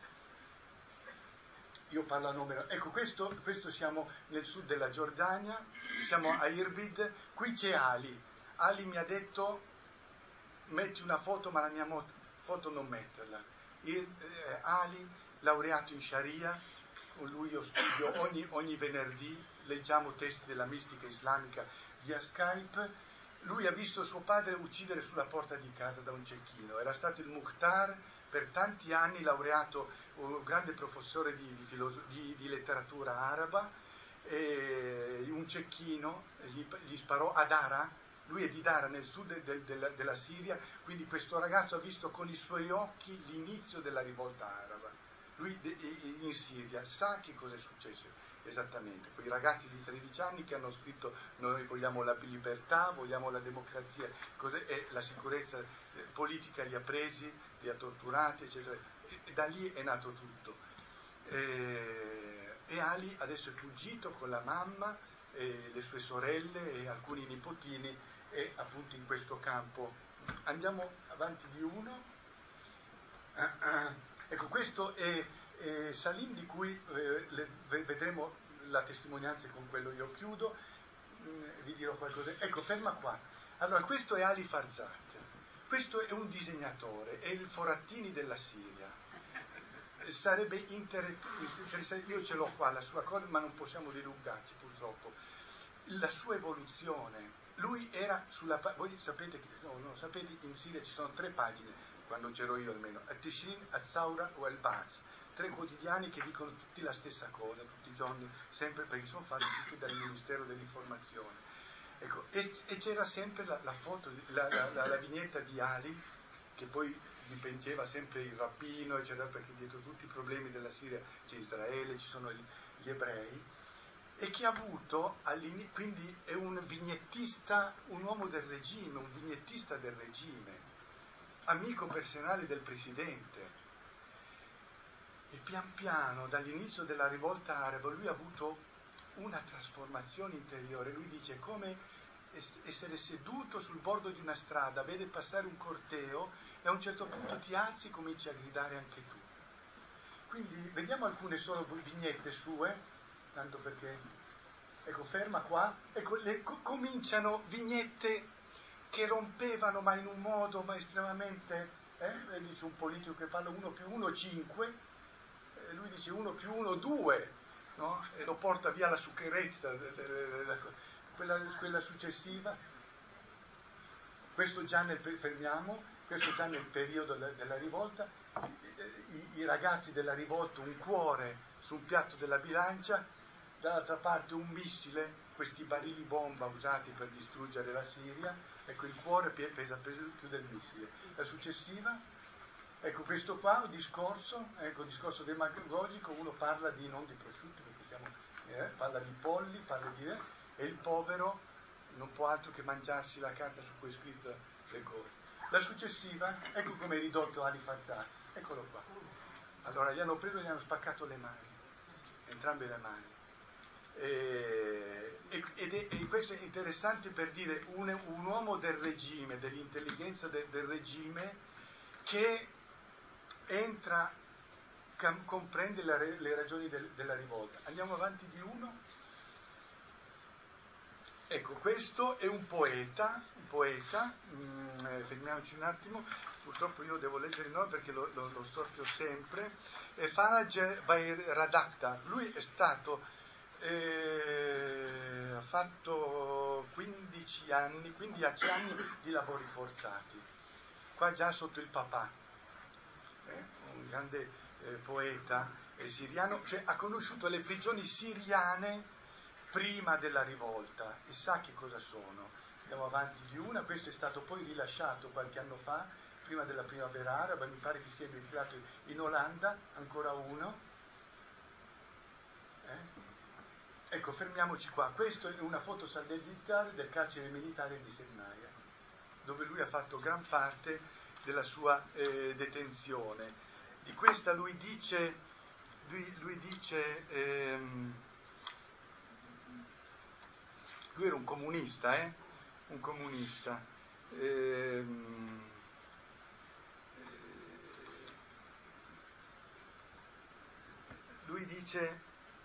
Io parlo a nome. Ecco, questo siamo nel sud della Giordania, siamo a Irbid, qui c'è Ali. Ali mi ha detto metti una foto, ma la mia foto non metterla. Ali, laureato in Sharia, con lui io studio ogni venerdì, leggiamo testi della mistica islamica via Skype. Lui ha visto suo padre uccidere sulla porta di casa da un cecchino, era stato il Mukhtar, per tanti anni laureato, un grande professore di letteratura araba, e un cecchino gli sparò a Dara. Lui è di Dara, nel sud della Siria, quindi questo ragazzo ha visto con i suoi occhi l'inizio della rivolta araba. Lui in Siria sa che cosa è successo esattamente. Quei ragazzi di 13 anni che hanno scritto noi vogliamo la libertà, vogliamo la democrazia, e la sicurezza politica li ha presi, li ha torturati, eccetera. E da lì è nato tutto. E Ali adesso è fuggito con la mamma, le sue sorelle e alcuni nipotini, e appunto in questo campo. Andiamo avanti di uno. Ecco, questo è Salim, di cui vedremo la testimonianza, con quello io chiudo, vi dirò qualcosa. Ecco, ferma qua. Allora, questo è Ali Farzad, questo è un disegnatore, è il Forattini della Siria. Sarebbe interessante, io ce l'ho qua, la sua cosa, ma non possiamo dilungarci purtroppo. La sua evoluzione, lui era voi sapete, non sapete, in Siria ci sono 3 pagine, quando c'ero io almeno, At-Tishin, Al-Thawra o Al-Ba'ath, 3 quotidiani che dicono tutti la stessa cosa, tutti i giorni, sempre, perché sono fatti tutti dal Ministero dell'Informazione. Ecco, e c'era sempre la foto, la vignetta di Ali, che poi dipingeva sempre il rabbino, eccetera, perché dietro tutti i problemi della Siria c'è Israele, ci sono gli ebrei, e che ha avuto, quindi è un vignettista, un uomo del regime, un vignettista del regime, amico personale del presidente. E pian piano, dall'inizio della rivolta araba, lui ha avuto una trasformazione interiore. Lui dice: è come essere seduto sul bordo di una strada, vede passare un corteo e a un certo punto ti alzi e cominci a gridare anche tu. Quindi vediamo alcune solo vignette sue, tanto perché, ecco, ferma qua. Ecco, cominciano vignette che rompevano, ma in un modo estremamente, dice un politico che parla 1 più 1 5, lui dice 1 più 1 2, no? E lo porta via la succherezza, quella successiva. Questo già questo già nel periodo della rivolta, i ragazzi della rivolta, un cuore su un piatto della bilancia, dall'altra parte un missile, questi barili bomba usati per distruggere la Siria, ecco, il cuore pesa più del missile. La successiva, ecco, questo qua, un discorso demagogico, uno parla non di prosciutto, perché parla di polli, e il povero non può altro che mangiarsi la carta su cui è scritto le cose. La successiva, ecco come è ridotto Ali Farzad, eccolo qua. Allora gli hanno preso e gli hanno spaccato le mani, entrambe le mani. E questo è interessante per dire un uomo del regime, dell'intelligenza del regime, che comprende le ragioni della rivolta. Andiamo avanti di uno. Ecco, questo è un poeta, fermiamoci un attimo, purtroppo io devo leggere il nome perché lo storpio sempre, è Faraj Bayradakta. Lui è stato, ha fatto 15 anni di lavori forzati, qua già sotto il papà, un grande poeta siriano, cioè ha conosciuto le prigioni siriane prima della rivolta e sa che cosa sono. Andiamo avanti di una. Questo è stato poi rilasciato qualche anno fa, prima della primavera araba, mi pare che sia ritirato in Olanda. Ancora uno. Ecco, fermiamoci qua. Questa è una foto satellitare del carcere militare di Semnaia, dove lui ha fatto gran parte della sua detenzione. Di questa lui dice lui era un comunista, lui dice,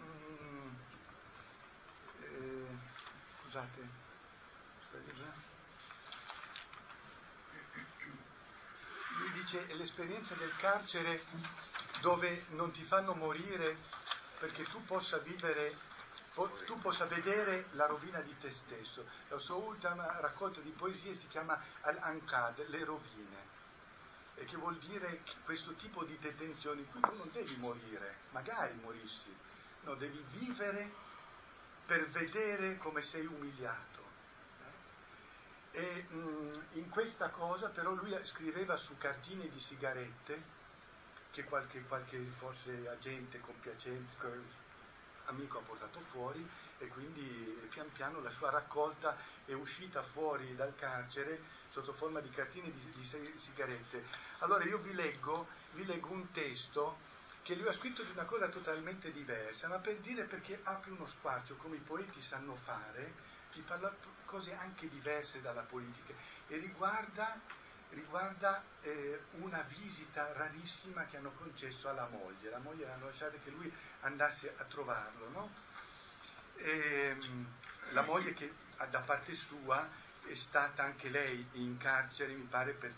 scusate, lui dice è l'esperienza del carcere dove non ti fanno morire perché tu possa vivere, tu possa vedere la rovina di te stesso. La sua ultima raccolta di poesie si chiama Al-Ankad, le rovine, e che vuol dire che questo tipo di detenzione in cui tu non devi morire, magari morissi, no, devi vivere per vedere come sei umiliato. E in questa cosa però lui scriveva su cartine di sigarette che qualche forse agente compiacente, amico ha portato fuori, e quindi pian piano la sua raccolta è uscita fuori dal carcere sotto forma di cartine di sigarette. Allora io vi leggo un testo che lui ha scritto di una cosa totalmente diversa, ma per dire, perché apre uno spazio, come i poeti sanno fare, di parlare cose anche diverse dalla politica, e riguarda una visita rarissima che hanno concesso alla moglie. La moglie l'hanno lasciata che lui andasse a trovarlo, no? La moglie, che da parte sua è stata anche lei in carcere, mi pare per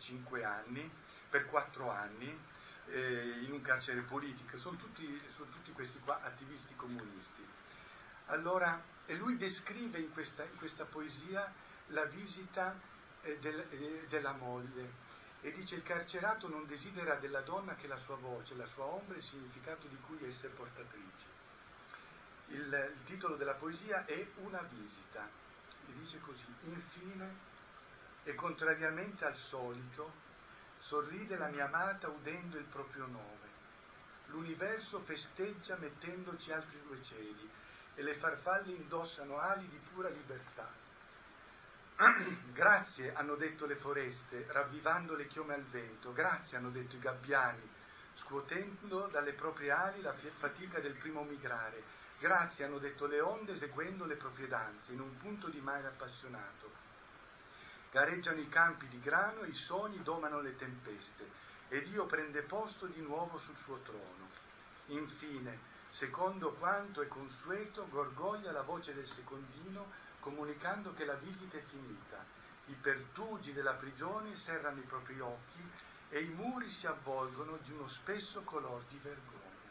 4 anni, in un carcere politico. Sono tutti questi qua attivisti comunisti. Allora, e lui descrive in questa poesia la visita della moglie, e dice: il carcerato non desidera della donna che la sua voce, la sua ombra e il significato di cui essa è portatrice. Il titolo della poesia è Una visita, e dice così: infine, e contrariamente al solito, sorride la mia amata udendo il proprio nome. L'universo festeggia mettendoci altri 2 cieli, e le farfalle indossano ali di pura libertà. Grazie, hanno detto le foreste, ravvivando le chiome al vento. Grazie, hanno detto i gabbiani, scuotendo dalle proprie ali la fatica del primo migrare. Grazie, hanno detto le onde, eseguendo le proprie danze in un punto di mare appassionato. Gareggiano i campi di grano e i sogni domano le tempeste, ed Dio prende posto di nuovo sul suo trono. Infine, secondo quanto è consueto, gorgoglia la voce del secondino, comunicando che la visita è finita. I pertugi della prigione serrano i propri occhi e i muri si avvolgono di uno spesso color di vergogna.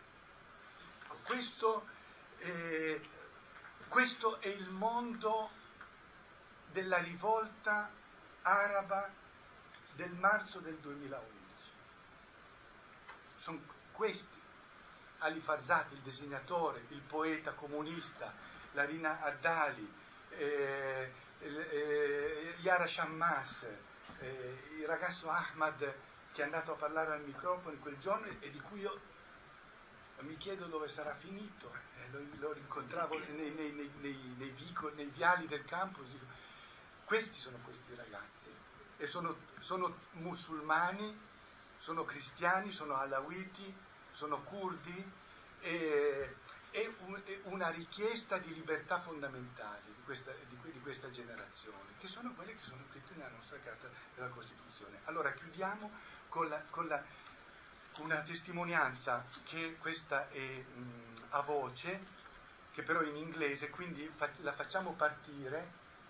Questo è il mondo della rivolta araba del marzo del 2011. Sono questi: Ali Farzati, il disegnatore, il poeta comunista, Larina Addali, Yara Shammas, il ragazzo Ahmad che è andato a parlare al microfono quel giorno e di cui io mi chiedo dove sarà finito. Lo rincontravo nei viali del campus. Dico, questi sono questi ragazzi, e sono musulmani, sono cristiani, sono alawiti, sono curdi, è una richiesta di libertà fondamentali di questa generazione, che sono quelle che sono scritte nella nostra Carta della Costituzione. Allora chiudiamo con una testimonianza, che questa è a voce, che però è in inglese, quindi la facciamo partire,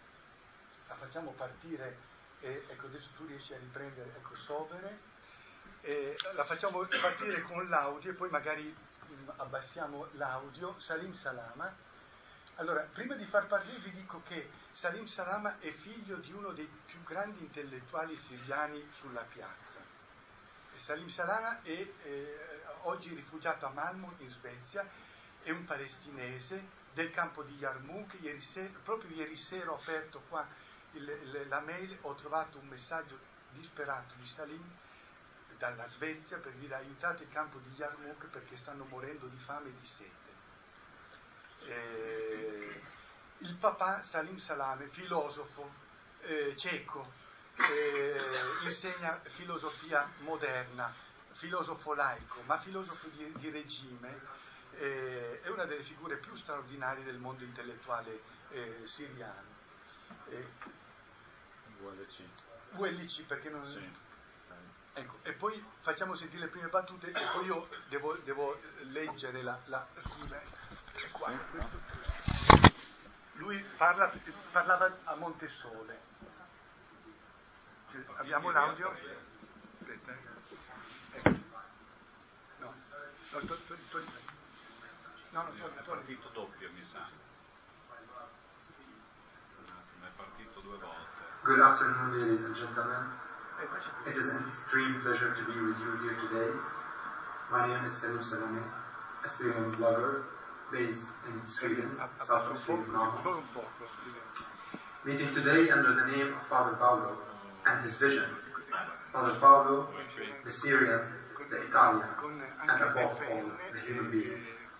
ecco, adesso tu riesci a riprendere, ecco, Sovere, la facciamo partire con l'audio e poi magari abbassiamo l'audio. Salim Salama. Allora, prima di far partire vi dico che Salim Salama è figlio di uno dei più grandi intellettuali siriani sulla piazza. Salim Salama è oggi rifugiato a Malmö in Svezia, è un palestinese del campo di Yarmouk. Proprio ieri sera ho aperto qua la mail, ho trovato un messaggio disperato di Salim dalla Svezia per dire: aiutate il campo di Yarmouk perché stanno morendo di fame e di sete. Il papà, Salim Salame, filosofo ceco, insegna filosofia moderna, filosofo laico, ma filosofo di regime, è una delle figure più straordinarie del mondo intellettuale siriano. VLC. VLC, perché non... Sì. Ecco, e poi facciamo sentire le prime battute e poi io devo leggere scusa, è qua. Lui parlava a Montesole. Abbiamo l'audio? Aspetta. Ecco. No, è partito doppio, mi sa. È partito 2 volte. Good afternoon, ladies and gentlemen. It is an extreme pleasure to be with you here today. My name is Selim Salame, a Syrian blogger based in Sweden, south of Sweden. Meeting today under the name of Father Paolo and his vision. Father Paolo, the Syrian, the Italian, and above all, the human being.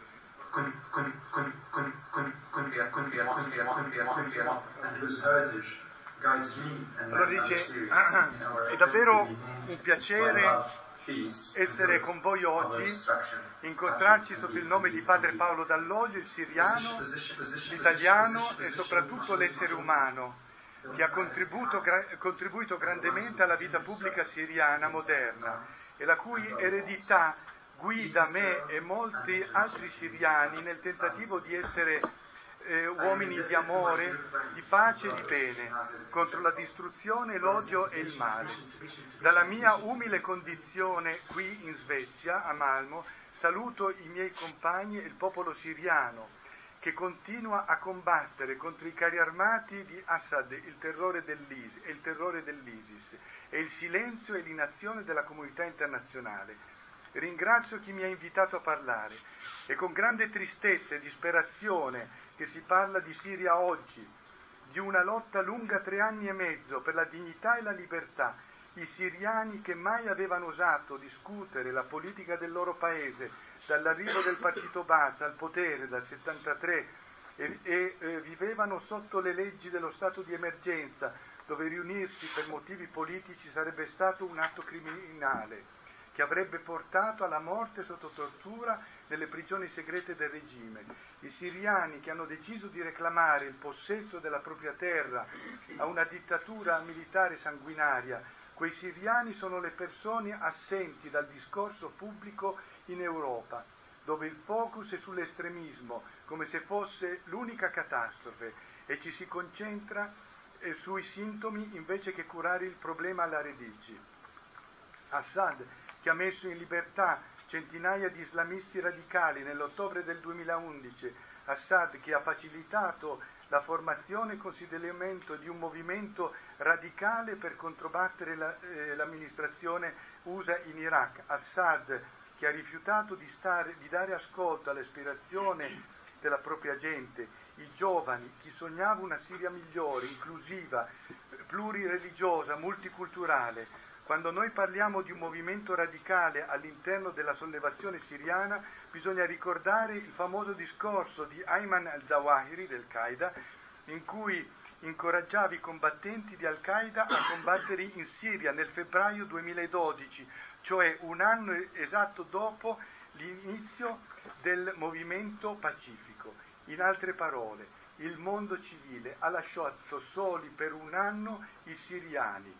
And whose heritage guides me and allora dice, è davvero un piacere essere con voi oggi, incontrarci sotto il nome di Padre Paolo Dall'Oglio, il siriano, l'italiano e soprattutto l'essere umano, che ha contribuito grandemente alla vita pubblica siriana moderna e la cui eredità guida me e molti altri siriani nel tentativo di essere uomini di amore, di pace e di bene, contro la distruzione, l'odio e il male. Dalla mia umile condizione qui in Svezia, a Malmo, saluto i miei compagni e il popolo siriano, che continua a combattere contro i carri armati di Assad il terrore dell'ISIS e il silenzio e l'inazione della comunità internazionale. Ringrazio chi mi ha invitato a parlare. È con grande tristezza e disperazione che si parla di Siria oggi, di una lotta lunga 3 anni e mezzo per la dignità e la libertà. I siriani che mai avevano osato discutere la politica del loro paese, dall'arrivo del partito Baas al potere dal 73 e vivevano sotto le leggi dello stato di emergenza, dove riunirsi per motivi politici sarebbe stato un atto criminale, che avrebbe portato alla morte sotto tortura nelle prigioni segrete del regime. I siriani che hanno deciso di reclamare il possesso della propria terra a una dittatura militare sanguinaria, quei siriani sono le persone assenti dal discorso pubblico in Europa, dove il focus è sull'estremismo, come se fosse l'unica catastrofe, e ci si concentra sui sintomi invece che curare il problema alla radici. Assad, che ha messo in libertà centinaia di islamisti radicali nell'ottobre del 2011, Assad che ha facilitato la formazione e consolidamento di un movimento radicale per controbattere l'amministrazione USA in Iraq, Assad che ha rifiutato di dare ascolto all'aspirazione della propria gente, i giovani, chi sognava una Siria migliore, inclusiva, plurireligiosa, multiculturale. Quando noi parliamo di un movimento radicale all'interno della sollevazione siriana, bisogna ricordare il famoso discorso di Ayman al-Zawahiri del Qaeda, in cui incoraggiava i combattenti di Al-Qaeda a combattere in Siria nel febbraio 2012, cioè un anno esatto dopo l'inizio del movimento pacifico. In altre parole, il mondo civile ha lasciato soli per un anno i siriani.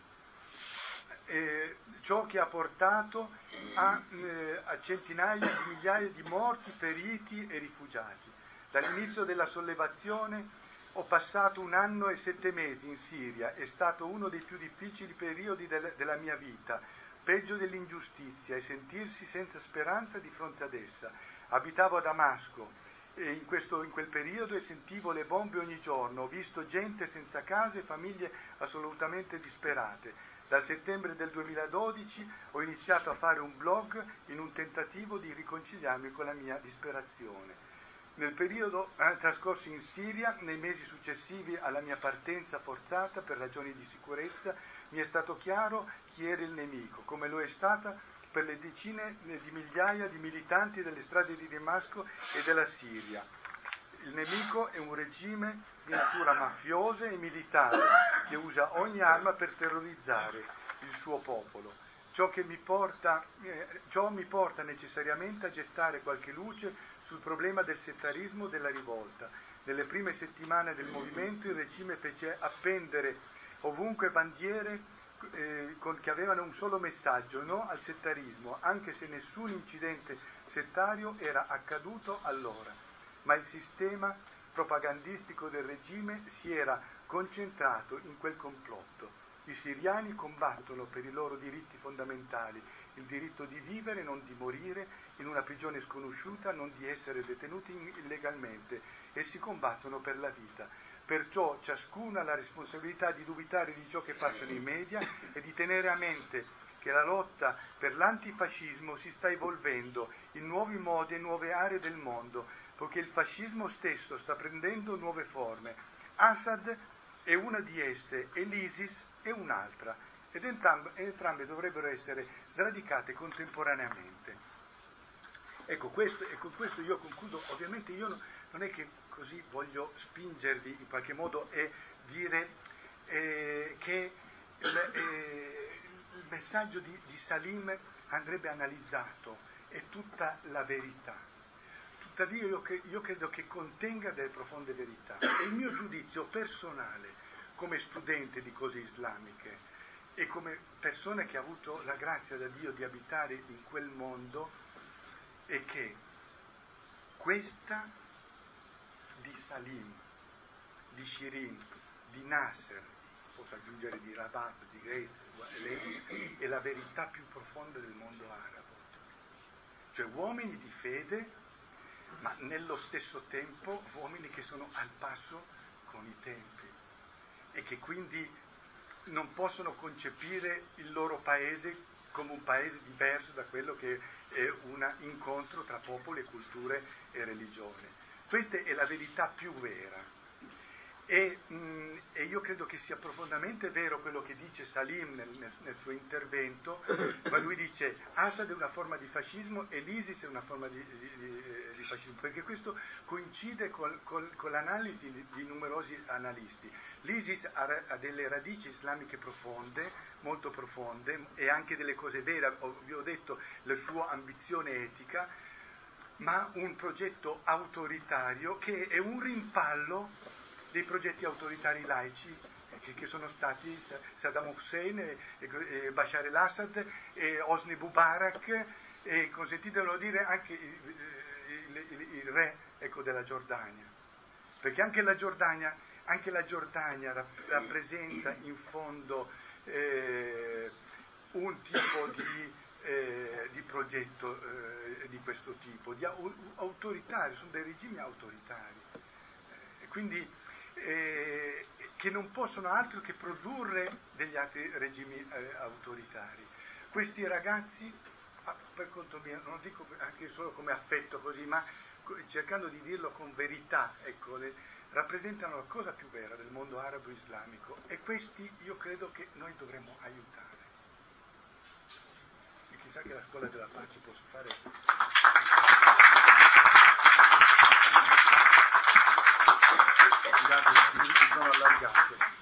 Ciò che ha portato a centinaia di migliaia di morti, feriti e rifugiati. Dall'inizio della sollevazione ho passato 1 anno e 7 mesi in Siria, è stato uno dei più difficili periodi della mia vita, peggio dell'ingiustizia e sentirsi senza speranza di fronte ad essa. Abitavo a Damasco e in quel periodo e sentivo le bombe ogni giorno, ho visto gente senza casa e famiglie assolutamente disperate. Dal settembre del 2012 ho iniziato a fare un blog in un tentativo di riconciliarmi con la mia disperazione. Nel periodo trascorso in Siria, nei mesi successivi alla mia partenza forzata per ragioni di sicurezza, mi è stato chiaro chi era il nemico, come lo è stata per le decine di migliaia di militanti delle strade di Damasco e della Siria. Il nemico è un regime di natura mafiosa e militare che usa ogni arma per terrorizzare il suo popolo. Ciò mi porta necessariamente a gettare qualche luce sul problema del settarismo della rivolta. Nelle prime settimane del movimento il regime fece appendere ovunque bandiere che avevano un solo messaggio: no al settarismo, anche se nessun incidente settario era accaduto allora, ma il sistema propagandistico del regime si era concentrato in quel complotto. I siriani combattono per i loro diritti fondamentali, il diritto di vivere, non di morire in una prigione sconosciuta, non di essere detenuti illegalmente. Essi combattono per la vita. Perciò ciascuno ha la responsabilità di dubitare di ciò che passa nei media e di tenere a mente che la lotta per l'antifascismo si sta evolvendo in nuovi modi e nuove aree del mondo, poiché il fascismo stesso sta prendendo nuove forme. Assad è una di esse e l'ISIS è un'altra, ed entrambe dovrebbero essere sradicate contemporaneamente. Ecco, con questo io concludo. Ovviamente io non è che così voglio spingervi in qualche modo e dire che il messaggio di Salim andrebbe analizzato, è tutta la verità. Tuttavia io credo che contenga delle profonde verità, e il mio giudizio personale come studente di cose islamiche e come persona che ha avuto la grazia da Dio di abitare in quel mondo è che questa di Salim, di Shirin, di Nasser, posso aggiungere di Rabat, di Grace, è la verità più profonda del mondo arabo. Cioè uomini di fede, ma nello stesso tempo uomini che sono al passo con i tempi e che quindi non possono concepire il loro paese come un paese diverso da quello che è un incontro tra popoli, culture e religione. Questa è la verità più vera. E io credo che sia profondamente vero quello che dice Salim nel suo intervento, ma lui dice Assad è una forma di fascismo e l'ISIS è una forma di fascismo, perché questo coincide con l'analisi di numerosi analisti. L'ISIS ha delle radici islamiche profonde, molto profonde, e anche delle cose vere. Vi ho detto la sua ambizione etica, ma un progetto autoritario che è un rimpallo dei progetti autoritari laici che sono stati Saddam Hussein, e Bashar al-Assad, e Hosni Mubarak, e consentitemelo dire anche il re della Giordania, perché anche la Giordania rappresenta in fondo un tipo di progetto di questo tipo, di autoritario, sono dei regimi autoritari, quindi che non possono altro che produrre degli altri regimi autoritari. Questi ragazzi, per conto mio, non lo dico anche solo come affetto così, ma cercando di dirlo con verità, ecco, rappresentano la cosa più vera del mondo arabo islamico, e questi io credo che noi dovremmo aiutare. E chissà che la scuola della pace possa fare. Scusate, mi sono allargato.